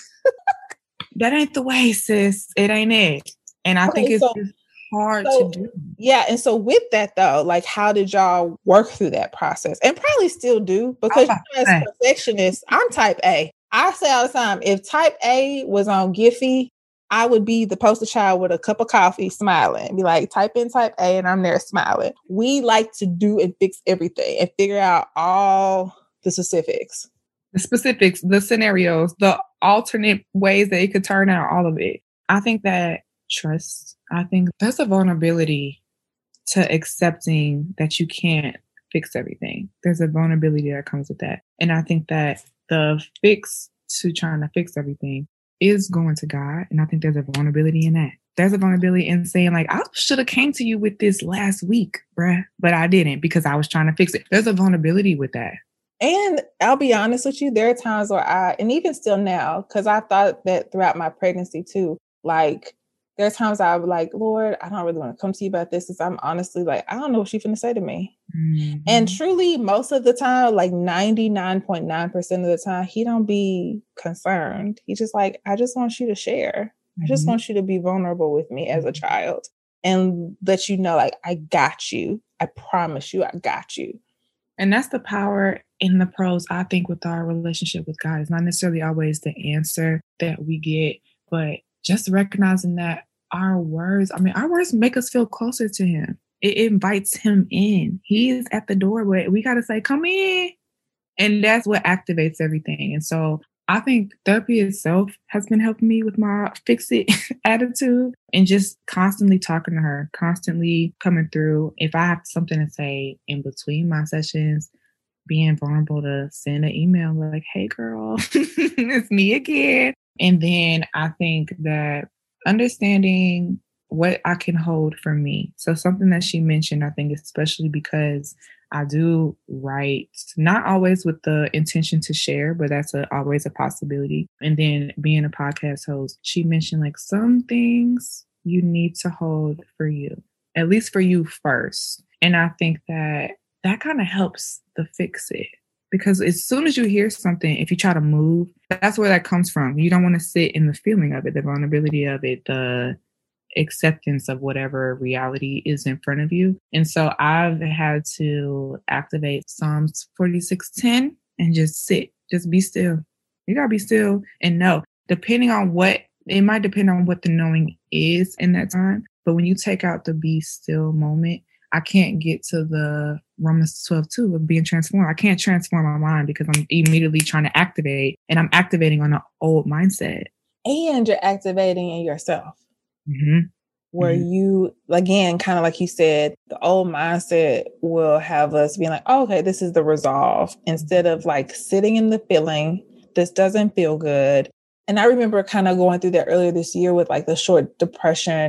That ain't the way, sis. It ain't it. And I Okay, think it's so- just hard so- to do. Yeah. And so with that though, like how did y'all work through that process? And probably still do because about you know, to as say. perfectionists, I'm type A. I say all the time, if type A was on Giphy, I would be the poster child with a cup of coffee smiling. Be like, type in type A and I'm there smiling. We like to do and fix everything and figure out all the specifics. The specifics, the scenarios, the alternate ways that it could turn out, all of it. I think that trust, I think there's a vulnerability to accepting that you can't fix everything. There's a vulnerability that comes with that. And I think that the fix to trying to fix everything is going to God. And I think there's a vulnerability in that. There's a vulnerability in saying like, I should have came to you with this last week, bruh, but I didn't because I was trying to fix it. There's a vulnerability with that. And I'll be honest with you, there are times where I, and even still now, because I thought that throughout my pregnancy too, like there are times I was like, Lord, I don't really want to come to you about this. Because I'm honestly like, I don't know what she's going to say to me. Mm-hmm. And truly, most of the time, like ninety-nine point nine percent of the time, he don't be concerned. He just like, I just want you to share. I just Mhm. want you to be vulnerable with me as a child and let you know, like, I got you. I promise you, I got you. And that's the power in the pros, I think, with our relationship with God. It's not necessarily always the answer that we get, but just recognizing that our words, I mean, our words make us feel closer to him. It invites him in. He's at the doorway. We got to say, come in. And that's what activates everything. And so I think therapy itself has been helping me with my fix it attitude and just constantly talking to her, constantly coming through. If I have something to say in between my sessions, being vulnerable to send an email like, hey, girl, it's me again. And then I think that understanding what I can hold for me. So something that she mentioned, I think, especially because I do write, not always with the intention to share, but that's a, always a possibility. And then being a podcast host, she mentioned like some things you need to hold for you, at least for you first. And I think that that kind of helps the fix it. Because as soon as you hear something, if you try to move, that's where that comes from. You don't want to sit in the feeling of it, the vulnerability of it, the acceptance of whatever reality is in front of you. And so I've had to activate Psalms forty-six ten and just sit, just be still. You gotta be still and know, depending on what, it might depend on what the knowing is in that time. But when you take out the be still moment, I can't get to the Romans twelve two of being transformed. I can't transform my mind because I'm immediately trying to activate and I'm activating on an old mindset. And you're activating in yourself. Mm-hmm. Where Mhm. you, again, kind of like you said, the old mindset will have us being like, oh, okay, this is the resolve, instead of like sitting in the feeling, this doesn't feel good. And I remember kind of going through that earlier this year with like the short depression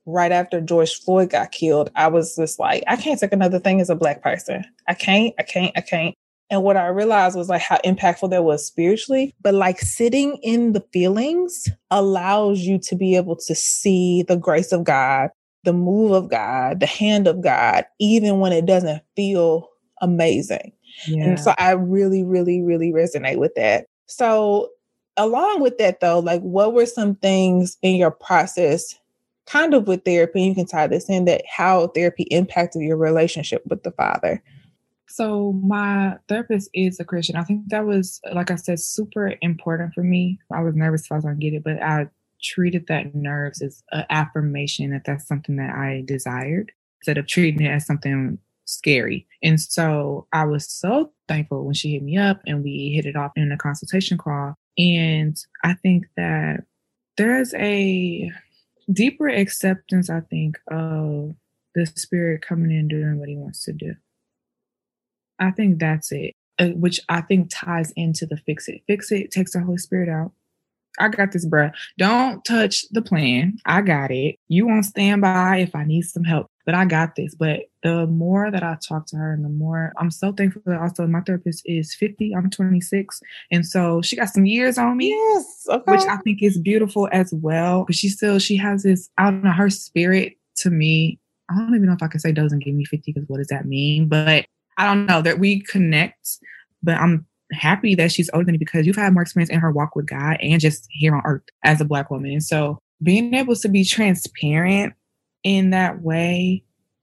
right after George Floyd got killed, I was just like, I can't take another thing as a Black person. I can't, I can't, I can't. And what I realized was like how impactful that was spiritually, but like sitting in the feelings allows you to be able to see the grace of God, the move of God, the hand of God, even when it doesn't feel amazing. Yeah. And so I really, really, really resonate with that. So along with that though, like what were some things in your process kind of with therapy, you can tie this in, that how therapy impacted your relationship with the Father? So my therapist is a Christian. I think that was, like I said, super important for me. I was nervous if I was going to get it, but I treated that nerves as an affirmation that that's something that I desired instead of treating it as something scary. And so I was so thankful when she hit me up and we hit it off in a consultation call. And I think that there's a deeper acceptance, I think, of the Spirit coming in doing what he wants to do. I think that's it, uh, which I think ties into the fix it. Fix it takes the Holy Spirit out. I got this, bruh. Don't touch the plan. I got it. You won't stand by if I need some help, but I got this. But the more that I talk to her and the more, I'm so thankful that also my therapist is fifty. I'm twenty-six. And so she got some years on me, yes, okay. Which I think is beautiful as well. But she still, she has this, I don't know, her spirit to me. I don't even know if I can say doesn't give me fifty because what does that mean? But I don't know that we connect, but I'm happy that she's older than me because you've had more experience in her walk with God and just here on earth as a Black woman. And so being able to be transparent in that way,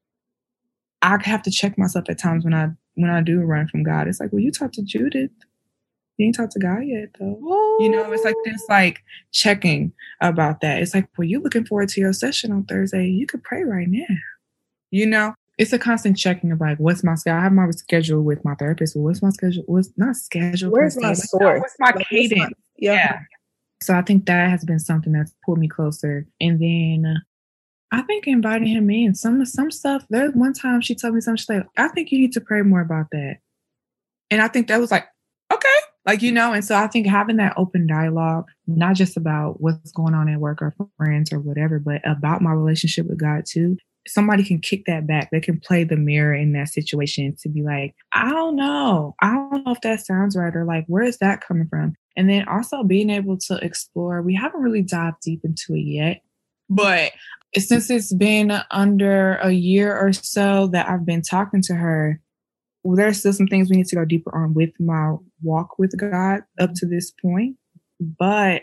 I have to check myself at times when I when I do run from God. It's like, well, you talked to Judith. You ain't talked to God yet, though. Whoa. You know, it's like this, like checking about that. It's like, well, you looking forward to your session on Thursday. You could pray right now. You know, it's a constant checking of like, what's my schedule? I have my schedule with my therapist. But what's my schedule? What's not schedule? Where's my source? Like, no, what's my like, cadence? What's my, yeah. yeah. So I think that has been something that's pulled me closer. And then uh, I think inviting him in, some some stuff. There's one time she told me something. She's like, I think you need to pray more about that. And I think that was like, okay. Like, you know, and so I think having that open dialogue, not just about what's going on at work or friends or whatever, but about my relationship with God too. Somebody can kick that back. They can play the mirror in that situation to be like, I don't know. I don't know if that sounds right, or like, where is that coming from? And then also being able to explore. We haven't really dived deep into it yet, but since it's been under a year or so that I've been talking to her, well, there's still some things we need to go deeper on with my walk with God up to this point. But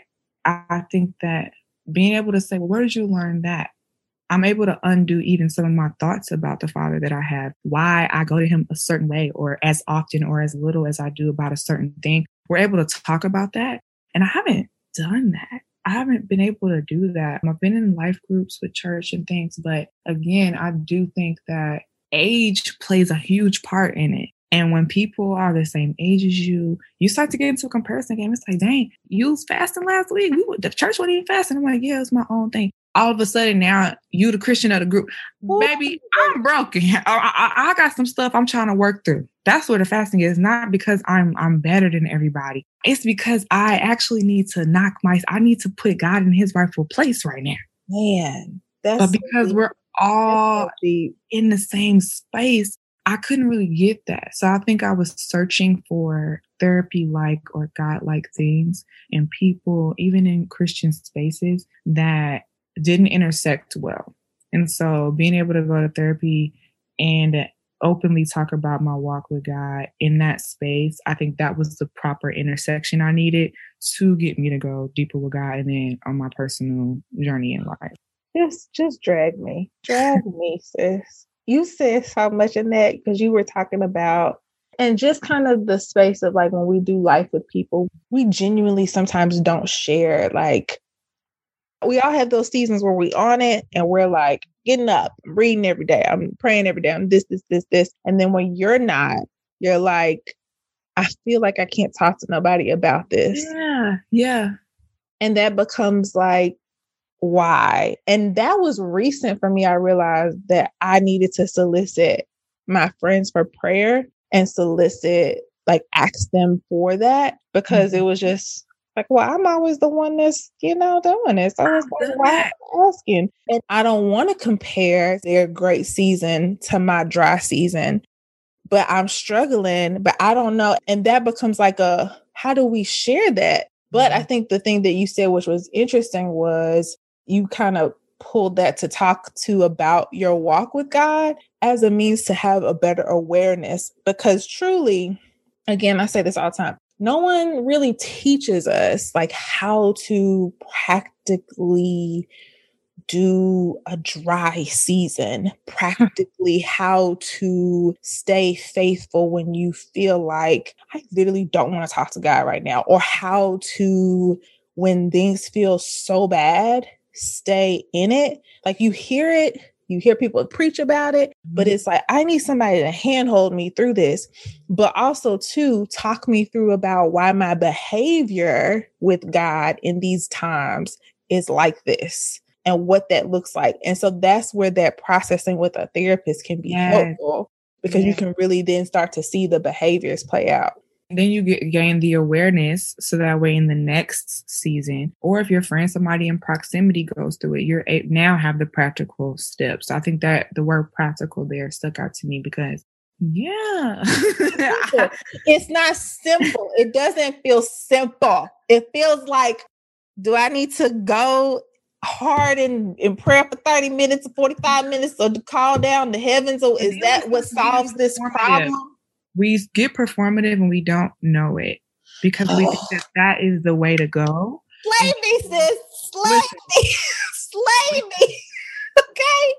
I think that being able to say, well, where did you learn that? I'm able to undo even some of my thoughts about the Father that I have, why I go to him a certain way or as often or as little as I do about a certain thing. We're able to talk about that. And I haven't done that. I haven't been able to do that. I've been in life groups with church and things. But again, I do think that age plays a huge part in it. And when people are the same age as you, you start to get into a comparison game. It's like, dang, you was fasting last week. We were, the church wasn't even fasting. I'm like, yeah, it's my own thing. All of a sudden now you the Christian of the group. Ooh. Baby, I'm broken. I, I, I got some stuff I'm trying to work through. That's what the fasting is. Not because I'm I'm better than everybody. It's because I actually need to knock my, I need to put God in his rightful place right now. Man, that's but because so we're all so in the same space, I couldn't really get that. So I think I was searching for therapy-like or God-like things in people, even in Christian spaces, that didn't intersect well. And so being able to go to therapy and openly talk about my walk with God in that space, I think that was the proper intersection I needed to get me to go deeper with God and then on my personal journey in life. Just, just drag me. Drag me, sis. You said so much in that because you were talking about, and just kind of the space of like when we do life with people, we genuinely sometimes don't share. Like, we all have those seasons where we on it and we're like getting up, I'm reading every day, I'm praying every day, I'm this, this, this, this. And then when you're not, you're like, I feel like I can't talk to nobody about this. Yeah, yeah. And that becomes like, why? And that was recent for me. I realized that I needed to solicit my friends for prayer and solicit, like ask them for that because mm-hmm. it was just, Like, well, I'm always the one that's, you know, doing this. I was like, why am I asking? And I don't want to compare their great season to my dry season, but I'm struggling, but I don't know. And that becomes like a, how do we share that? But I think the thing that you said, which was interesting, was you kind of pulled that to talk to about your walk with God as a means to have a better awareness. Because truly, again, I say this all the time, no one really teaches us like how to practically do a dry season, practically how to stay faithful when you feel like I literally don't want to talk to God right now, or how to, when things feel so bad, stay in it. Like you hear it, you hear people preach about it, but it's like, I need somebody to handhold me through this, but also to talk me through about why my behavior with God in these times is like this and what that looks like. And so that's where that processing with a therapist can be yes. helpful, because yes. you can really then start to see the behaviors play out. Then you get gain the awareness, so that way in the next season, or if your friend, somebody in proximity goes through it, you're a- now have the practical steps. I think that the word practical there stuck out to me because, yeah. It's not simple. It doesn't feel simple. It feels like, do I need to go hard in, in prayer for thirty minutes, forty-five minutes, or to call down the heavens? Or is that what solves this problem? We get performative and we don't know it because we think that that is the way to go. Slay me, sis. Slay me. Slay me. Okay.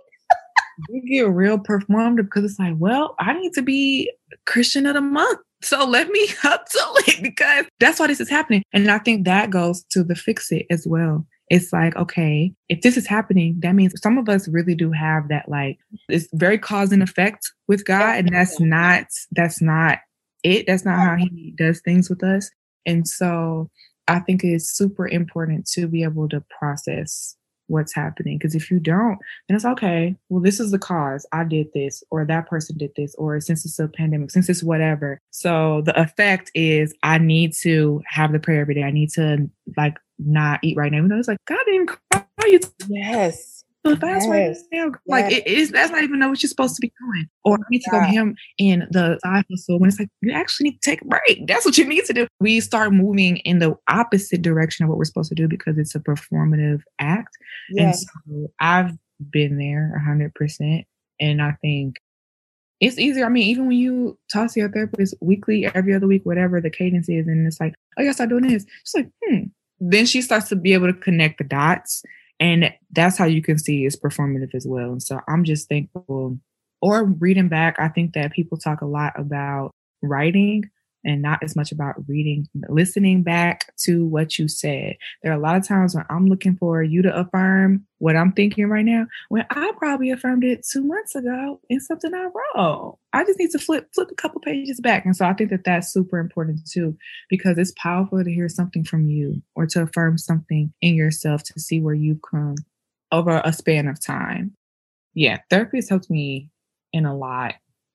We get real performative because it's like, well, I need to be Christian of the month, so let me up to it, because that's why this is happening. And I think that goes to the fix it as well. It's like, okay, if this is happening, that means some of us really do have that, like, it's very cause and effect with God. And that's not, that's not it. That's not how he does things with us. And so I think it's super important to be able to process what's happening. Because if you don't, then it's okay. Well, this is the cause. I did this, or that person did this, or since it's a pandemic, since it's whatever. So the effect is I need to have the prayer every day. I need to like not eat right now. You know, it's like, God didn't call you. Yes. So fast right Yes. now. Like Yes. it is, that's not even know what you're supposed to be doing. Or I need to go to him in the side hustle when it's like, you actually need to take a break. That's what you need to do. We start moving in the opposite direction of what we're supposed to do because it's a performative act. Yes. And so I've been there a hundred percent. And I think it's easier. I mean, even when you talk to your therapist weekly, every other week, whatever the cadence is, and it's like, oh, yeah, start doing this. It's like, hmm. Then she starts to be able to connect the dots. And that's how you can see it's performative as well. And so I'm just thankful. Or reading back, I think that people talk a lot about writing and not as much about reading, listening back to what you said. There are a lot of times when I'm looking for you to affirm what I'm thinking right now, when I probably affirmed it two months ago in something I wrote. I just need to flip flip a couple pages back. And so I think that that's super important too, because it's powerful to hear something from you or to affirm something in yourself to see where you've come over a span of time. Yeah, therapy has helped me in a lot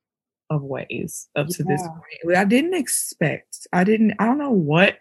of ways up to yeah. this point. I didn't expect, I didn't, I don't know what,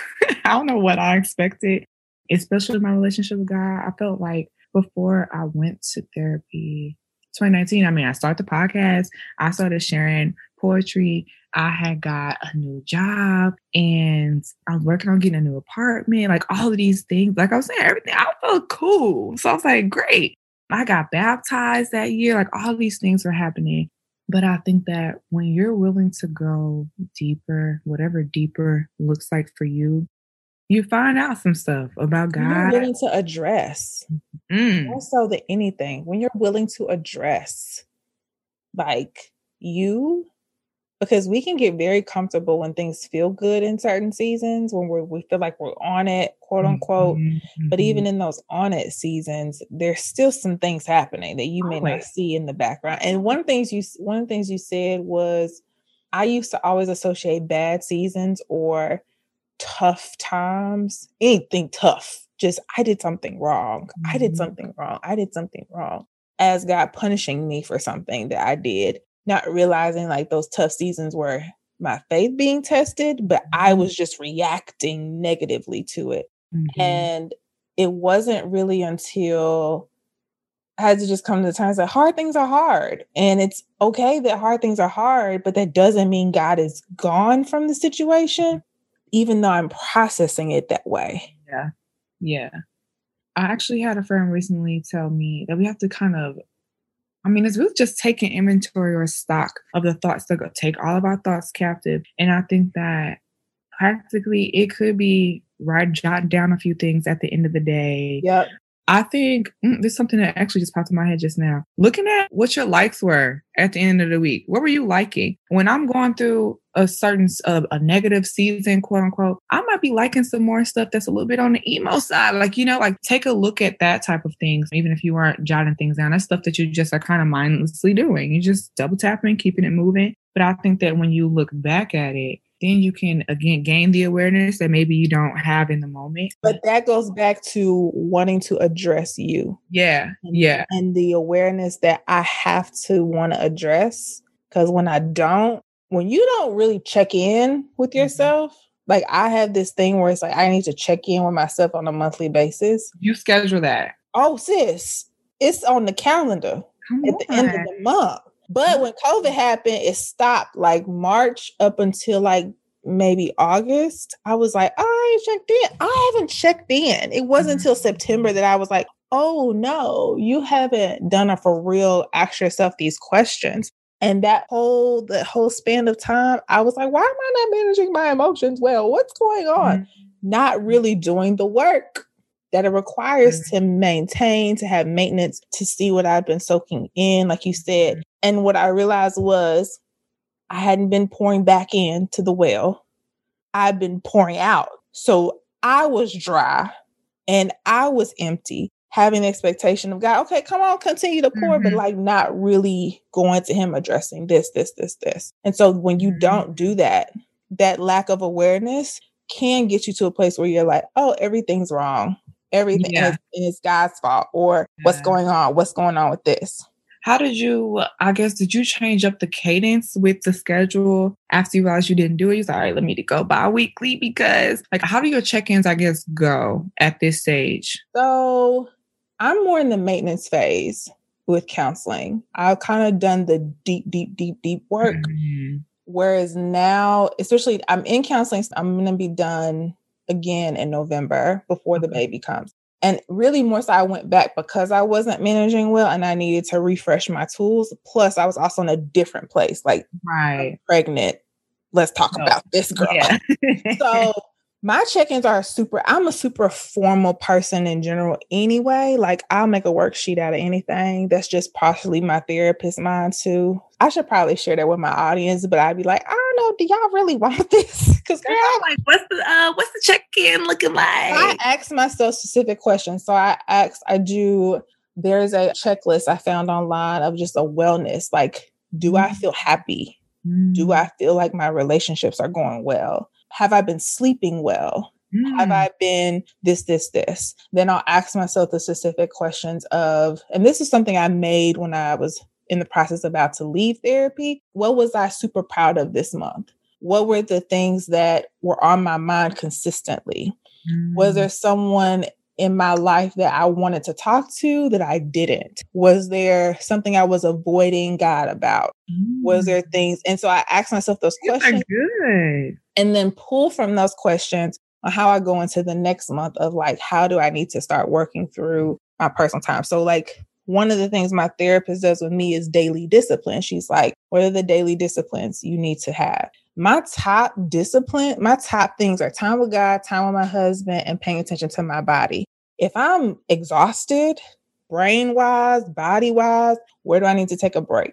I don't know what I expected, especially my relationship with God. I felt like before I went to therapy, twenty nineteen, I mean, I started the podcast, I started sharing poetry, I had got a new job, and I was working on getting a new apartment, like all of these things. Like I was saying, everything, I felt cool. So I was like, great. I got baptized that year, like all these things were happening. But I think that when you're willing to go deeper, whatever deeper looks like for you, you find out some stuff about God. You're willing to address, mm. more so than anything, when you're willing to address, like you, because we can get very comfortable when things feel good in certain seasons, when we're, we feel like we're on it, quote unquote. Mm-hmm. But even in those on it seasons, there's still some things happening that you may always not see in the background. And one of the things you, one of the things you said was, I used to always associate bad seasons or tough times, anything tough, just I did something wrong. Mm-hmm. I did something wrong. I did something wrong as God punishing me for something that I did. Not realizing like those tough seasons were my faith being tested, but I was just reacting negatively to it. Mm-hmm. And it wasn't really until I had to just come to the terms that hard things are hard. And it's okay that hard things are hard, but that doesn't mean God is gone from the situation, even though I'm processing it that way. Yeah. Yeah. I actually had a friend recently tell me that we have to kind of, I mean, it's really just taking inventory or stock of the thoughts that go, take all of our thoughts captive. And I think that practically it could be right, jot down a few things at the end of the day. Yep. I think mm, there's something that actually just popped in my head just now. Looking at what your likes were at the end of the week. What were you liking? When I'm going through a certain, uh, a negative season, quote unquote, I might be liking some more stuff that's a little bit on the emo side. Like, you know, like take a look at that type of things. Even if you weren't jotting things down, that's stuff that you just are kind of mindlessly doing. You just double tapping, keeping it moving. But I think that when you look back at it, then you can, again, gain the awareness that maybe you don't have in the moment. But that goes back to wanting to address you. Yeah, and, yeah. And the awareness that I have to want to address. Because when I don't, when you don't really check in with yourself, mm-hmm. like I have this thing where it's like, I need to check in with myself on a monthly basis. You schedule that. Oh, sis, it's on the calendar Come at on. the end of the month. But when COVID happened, it stopped like March up until like maybe August. I was like, oh, I ain't checked in. I haven't checked in. It wasn't until September that I was like, oh no, you haven't done a for real, ask yourself these questions. And that whole, the whole span of time, I was like, why am I not managing my emotions well? What's going on? Mm-hmm. Not really doing the work that it requires mm-hmm. to maintain, to have maintenance, to see what I've been soaking in, like you said. And what I realized was I hadn't been pouring back into the well. I've been pouring out. So I was dry and I was empty, having the expectation of God, okay, come on, continue to pour, mm-hmm. but like not really going to him addressing this, this, this, this. And so when you mm-hmm. don't do that, that lack of awareness can get you to a place where you're like, oh, everything's wrong. Everything yeah. is, is God's fault, or yeah. what's going on? What's going on with this? How did you, I guess, did you change up the cadence with the schedule after you realized you didn't do it? You was like, all right, let me go bi-weekly, because like, how do your check-ins, I guess, go at this stage? So I'm more in the maintenance phase with counseling. I've kind of done the deep, deep, deep, deep work. Mm-hmm. Whereas now, especially I'm in counseling, so I'm going to be done again in November before the baby comes. And really more so I went back because I wasn't managing well and I needed to refresh my tools. Plus I was also in a different place, like right. I'm pregnant. Let's talk oh. about this, girl. Yeah. So my check-ins are super, I'm a super formal person in general anyway. Like I'll make a worksheet out of anything. That's just partially my therapist mind too. I should probably share that with my audience, but I'd be like, I don't know, do y'all really want this? Because girl, like, what's the uh, what's the check-in looking like? I ask myself specific questions. So I ask, I do, there's a checklist I found online of just a wellness. Like, do mm. I feel happy? Mm. Do I feel like my relationships are going well? Have I been sleeping well? Mm. Have I been this, this, this? Then I'll ask myself the specific questions of, and this is something I made when I was in the process about to leave therapy. What was I super proud of this month? What were the things that were on my mind consistently? Mm. Was there someone in my life that I wanted to talk to that I didn't? Was there something I was avoiding God about? Mm. Was there things? And so I asked myself those you questions. Good. And then pull from those questions on how I go into the next month of like, how do I need to start working through my personal time? So like, one of the things my therapist does with me is daily discipline. She's like, what are the daily disciplines you need to have? My top discipline, my top things are time with God, time with my husband, and paying attention to my body. If I'm exhausted, brain-wise, body-wise, where do I need to take a break?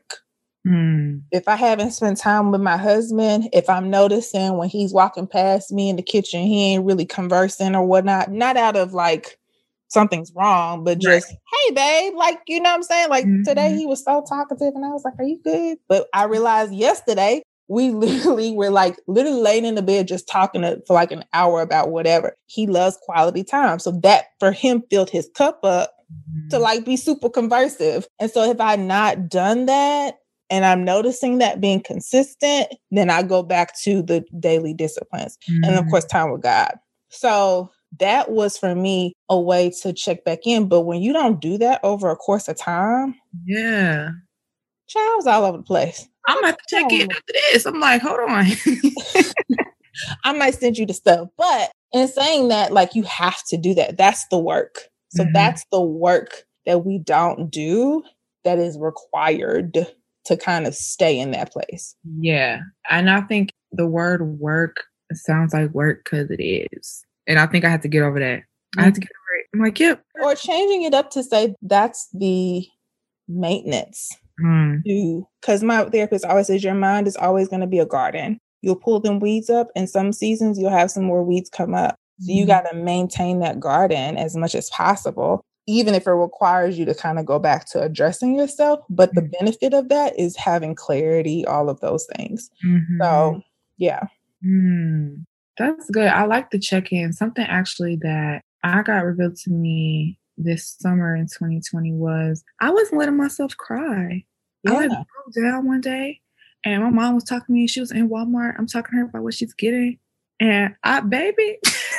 Mm. If I haven't spent time with my husband, if I'm noticing when he's walking past me in the kitchen, he ain't really conversing or whatnot, not out of like, something's wrong, but just, right. Hey, babe, like, you know what I'm saying? Like mm-hmm. today he was so talkative and I was like, are you good? But I realized yesterday we literally were like literally laying in the bed, just talking to, for like an hour about whatever. He loves quality time. So that for him filled his cup up mm-hmm. to like be super conversive. And so if I not done that, and I'm noticing that being consistent, then I go back to the daily disciplines. Mm-hmm. And of course, time with God. So that was for me a way to check back in. But when you don't do that over a course of time, yeah, child's all over the place. I'm gonna have to check in after this. I'm like, hold on. I might send you the stuff. But in saying that, like, you have to do that. That's the work. So mm-hmm. that's the work that we don't do that is required to kind of stay in that place. Yeah. And I think the word work sounds like work because it is. And I think I have to get over that. Mm-hmm. I have to get over it. I'm like, yep. Or changing it up to say that's the maintenance. Because mm. my therapist always says your mind is always going to be a garden. You'll pull them weeds up, and some seasons you'll have some more weeds come up. So you got to maintain that garden as much as possible, even if it requires you to kind of go back to addressing yourself. But the benefit of that is having clarity, all of those things. Mm-hmm. So, yeah. Mm. That's good. I like the check-in. Something actually that I got revealed to me this summer in twenty twenty was I wasn't letting myself cry. Yeah. I like broke down one day and my mom was talking to me. She was in Walmart. I'm talking to her about what she's getting. And I, baby,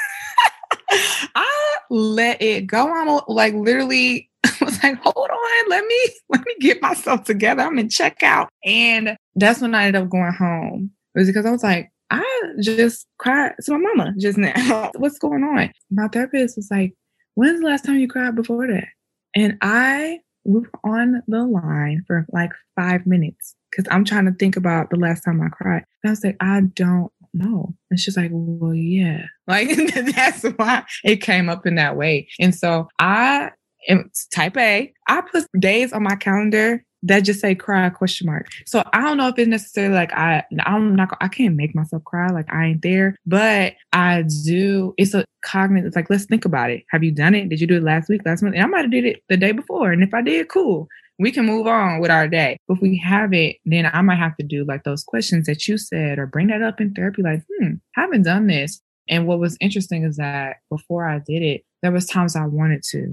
I let it go. I'm like literally I was like, hold on, let me, let me get myself together. I'm in checkout. And that's when I ended up going home. It was because I was like, I just cried to my mama just now. What's going on? My therapist was like, when's the last time you cried before that? And I, we were on the line for like five minutes because I'm trying to think about the last time I cried. And I was like, I don't know. And she's like, well, yeah. Like, that's why it came up in that way. And so I am type A. I put days on my calendar that just say cry question mark. So I don't know if it's necessarily like I, I'm not, I can't make myself cry. Like I ain't there, but I do. It's a cognitive, it's like, let's think about it. Have you done it? Did you do it last week, last month? And I might've did it the day before. And if I did, cool. We can move on with our day. But if we haven't, then I might have to do like those questions that you said or bring that up in therapy. Like, hmm, I haven't done this. And what was interesting is that before I did it, there was times I wanted to.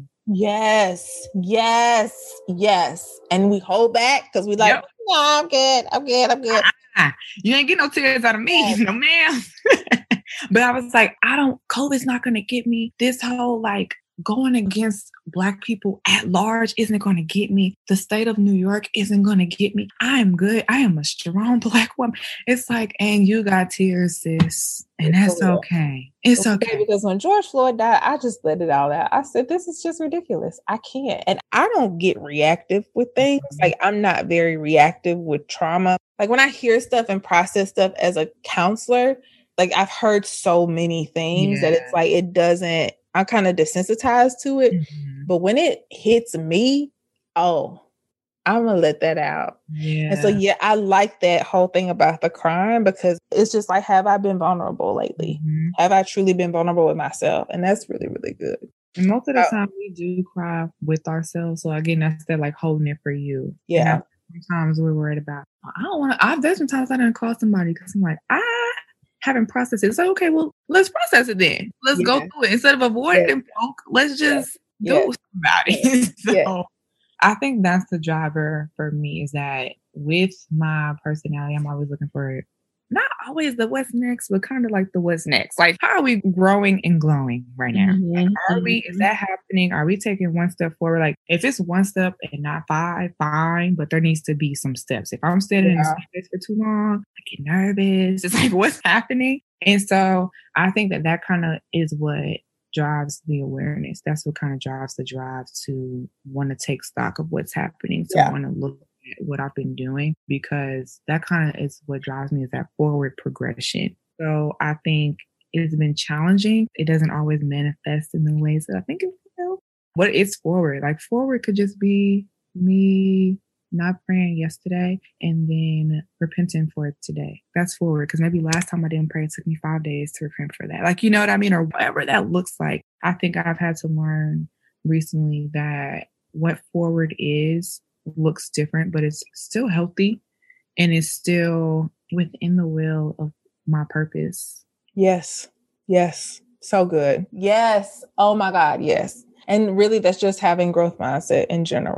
Yes, yes, yes. And we hold back because we like, yep. No, I'm good. I'm good. I'm good. Ah, you ain't get no tears out of me. Yes. No, ma'am. But I was like, I don't, COVID's not going to get me. This whole like going against Black people at large isn't going to get me. The state of New York isn't going to get me. I am good. I am a strong Black woman. It's like, and you got tears, sis. And that's it's okay. It's okay. okay. Because when George Floyd died, I just let it all out. I said, this is just ridiculous. I can't. And I don't get reactive with things. Mm-hmm. Like I'm not very reactive with trauma. Like when I hear stuff and process stuff as a counselor, like I've heard so many things yeah. that it's like, it doesn't, I'm kind of desensitized to it. Mm-hmm. But when it hits me, oh, I'm going to let that out. Yeah. And so, yeah, I like that whole thing about the crying because it's just like, have I been vulnerable lately? Mm-hmm. Have I truly been vulnerable with myself? And that's really, really good. And most of the time we do cry with ourselves. So again, that's that like holding it for you. Yeah. You know, sometimes we're worried about, I don't want to, I've, there's some times I didn't call somebody because I'm like, I haven't processed it. So, okay, well, let's process it then. Let's yeah. go through it. Instead of avoiding yeah. folk, let's just yeah. do somebody. Yeah. so yeah. I think that's the driver for me is that with my personality, I'm always looking for not always the what's next, but kind of like the what's next. Like, how are we growing and glowing right now? Mm-hmm. Like, are mm-hmm. we, is that happening? Are we taking one step forward? Like, if it's one step and not five, fine, but there needs to be some steps. If I'm sitting yeah. in the space for too long, I get nervous. It's like, what's happening? And so I think that that kind of is what drives the awareness. That's what kind of drives the drive to want to take stock of what's happening, to yeah. want to look at what I've been doing, because that kind of is what drives me, is that forward progression. So I think it's been challenging. It doesn't always manifest in the ways that I think it will. But it's forward. Like forward could just be me not praying yesterday and then repenting for it today. That's forward. Because maybe last time I didn't pray, it took me five days to repent for that. Like, you know what I mean? Or whatever that looks like. I think I've had to learn recently that what forward is looks different, but it's still healthy and it's still within the will of my purpose. Yes. Yes. So good. Yes. Oh my God. Yes. And really that's just having growth mindset in general.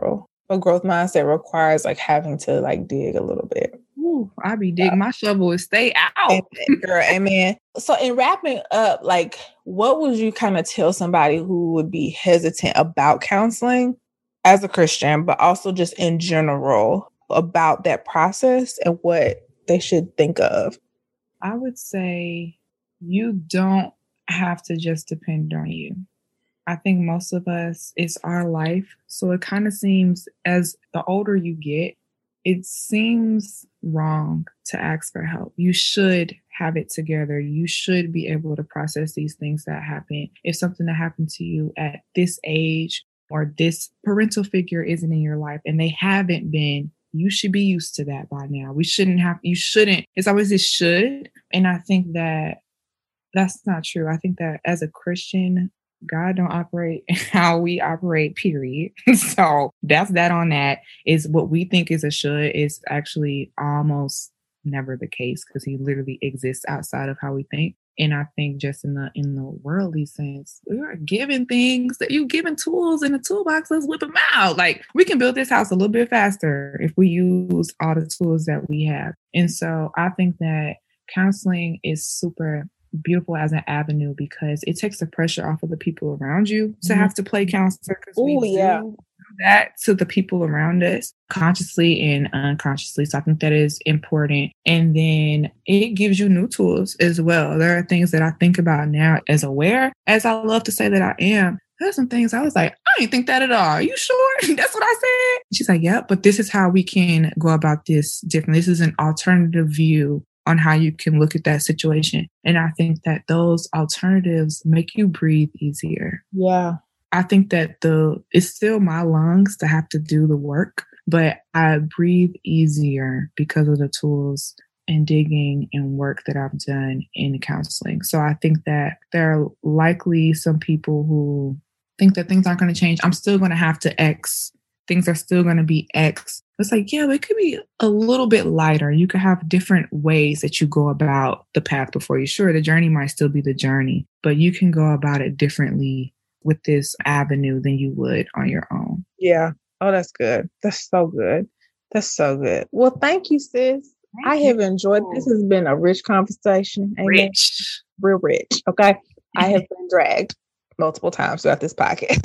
A growth mindset requires like having to like dig a little bit. Ooh, I be digging my shovel and stay out. Amen, girl, amen. So in wrapping up, like what would you kind of tell somebody who would be hesitant about counseling as a Christian, but also just in general about that process and what they should think of? I would say you don't have to just depend on you. I think most of us, it's our life. So it kind of seems, as the older you get, it seems wrong to ask for help. You should have it together. You should be able to process these things that happen. If something that happened to you at this age or this parental figure isn't in your life and they haven't been, you should be used to that by now. We shouldn't have, you shouldn't, it's always this should. And I think that that's not true. I think that as a Christian, God don't operate how we operate, period. So that's that on that. Is what we think is a should is actually almost never the case because he literally exists outside of how we think. And I think just in the in the worldly sense, we are given things that you given tools in the toolbox. Let's whip them out. Like we can build this house a little bit faster if we use all the tools that we have. And so I think that counseling is super beautiful as an avenue because it takes the pressure off of the people around you to have to play counselor. Oh yeah, do that to the people around us consciously and unconsciously. So I think that is important. And then it gives you new tools as well. There are things that I think about now as aware as I love to say that I am. There's some things I was like, I didn't think that at all. Are you sure? That's what I said. She's like, yeah, but this is how we can go about this differently. This is an alternative view on how you can look at that situation. And I think that those alternatives make you breathe easier. Yeah. I think that the it's still my lungs to have to do the work, but I breathe easier because of the tools and digging and work that I've done in counseling. So I think that there are likely some people who think that things aren't going to change. I'm still going to have to X. Things are still going to be X. It's like, yeah, but it could be a little bit lighter. You could have different ways that you go about the path before you. Sure, the journey might still be the journey, but you can go about it differently with this avenue than you would on your own. Yeah. Oh, that's good. That's so good. That's so good. Well, thank you, sis. Thank I have you. enjoyed this. Has been a rich conversation. Amen. Rich. Real rich. Okay. I have been dragged multiple times throughout this podcast.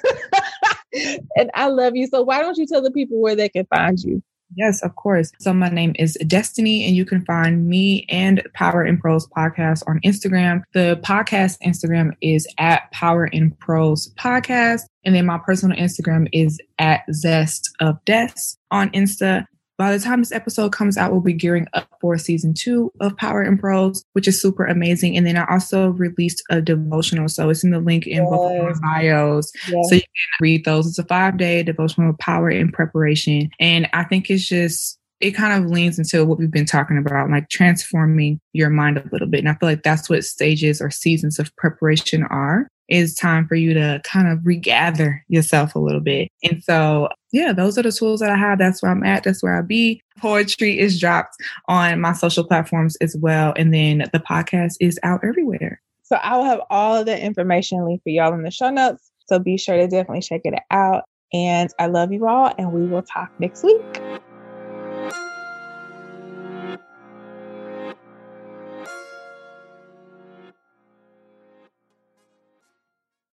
And I love you. So why don't you tell the people where they can find you? Yes, of course. So my name is Destiny, and you can find me and Power in Prose Podcast on Instagram. The podcast Instagram is at Power in Prose Podcast. And then my personal Instagram is at Zest of Des on Insta. By the time this episode comes out, we'll be gearing up for season two of Power in Prose, which is super amazing. And then I also released a devotional. So it's in the link in yes. both of my bios. Yes. So you can read those. It's a five-day devotional Power in Preparation. And I think it's just, it kind of leans into what we've been talking about, like transforming your mind a little bit. And I feel like that's what stages or seasons of preparation are. It's time for you to kind of regather yourself a little bit. And so, yeah, those are the tools that I have. That's where I'm at. That's where I'll be. Poetry is dropped on my social platforms as well. And then the podcast is out everywhere. So I will have all of the information linked for y'all in the show notes. So be sure to definitely check it out. And I love you all. And we will talk next week.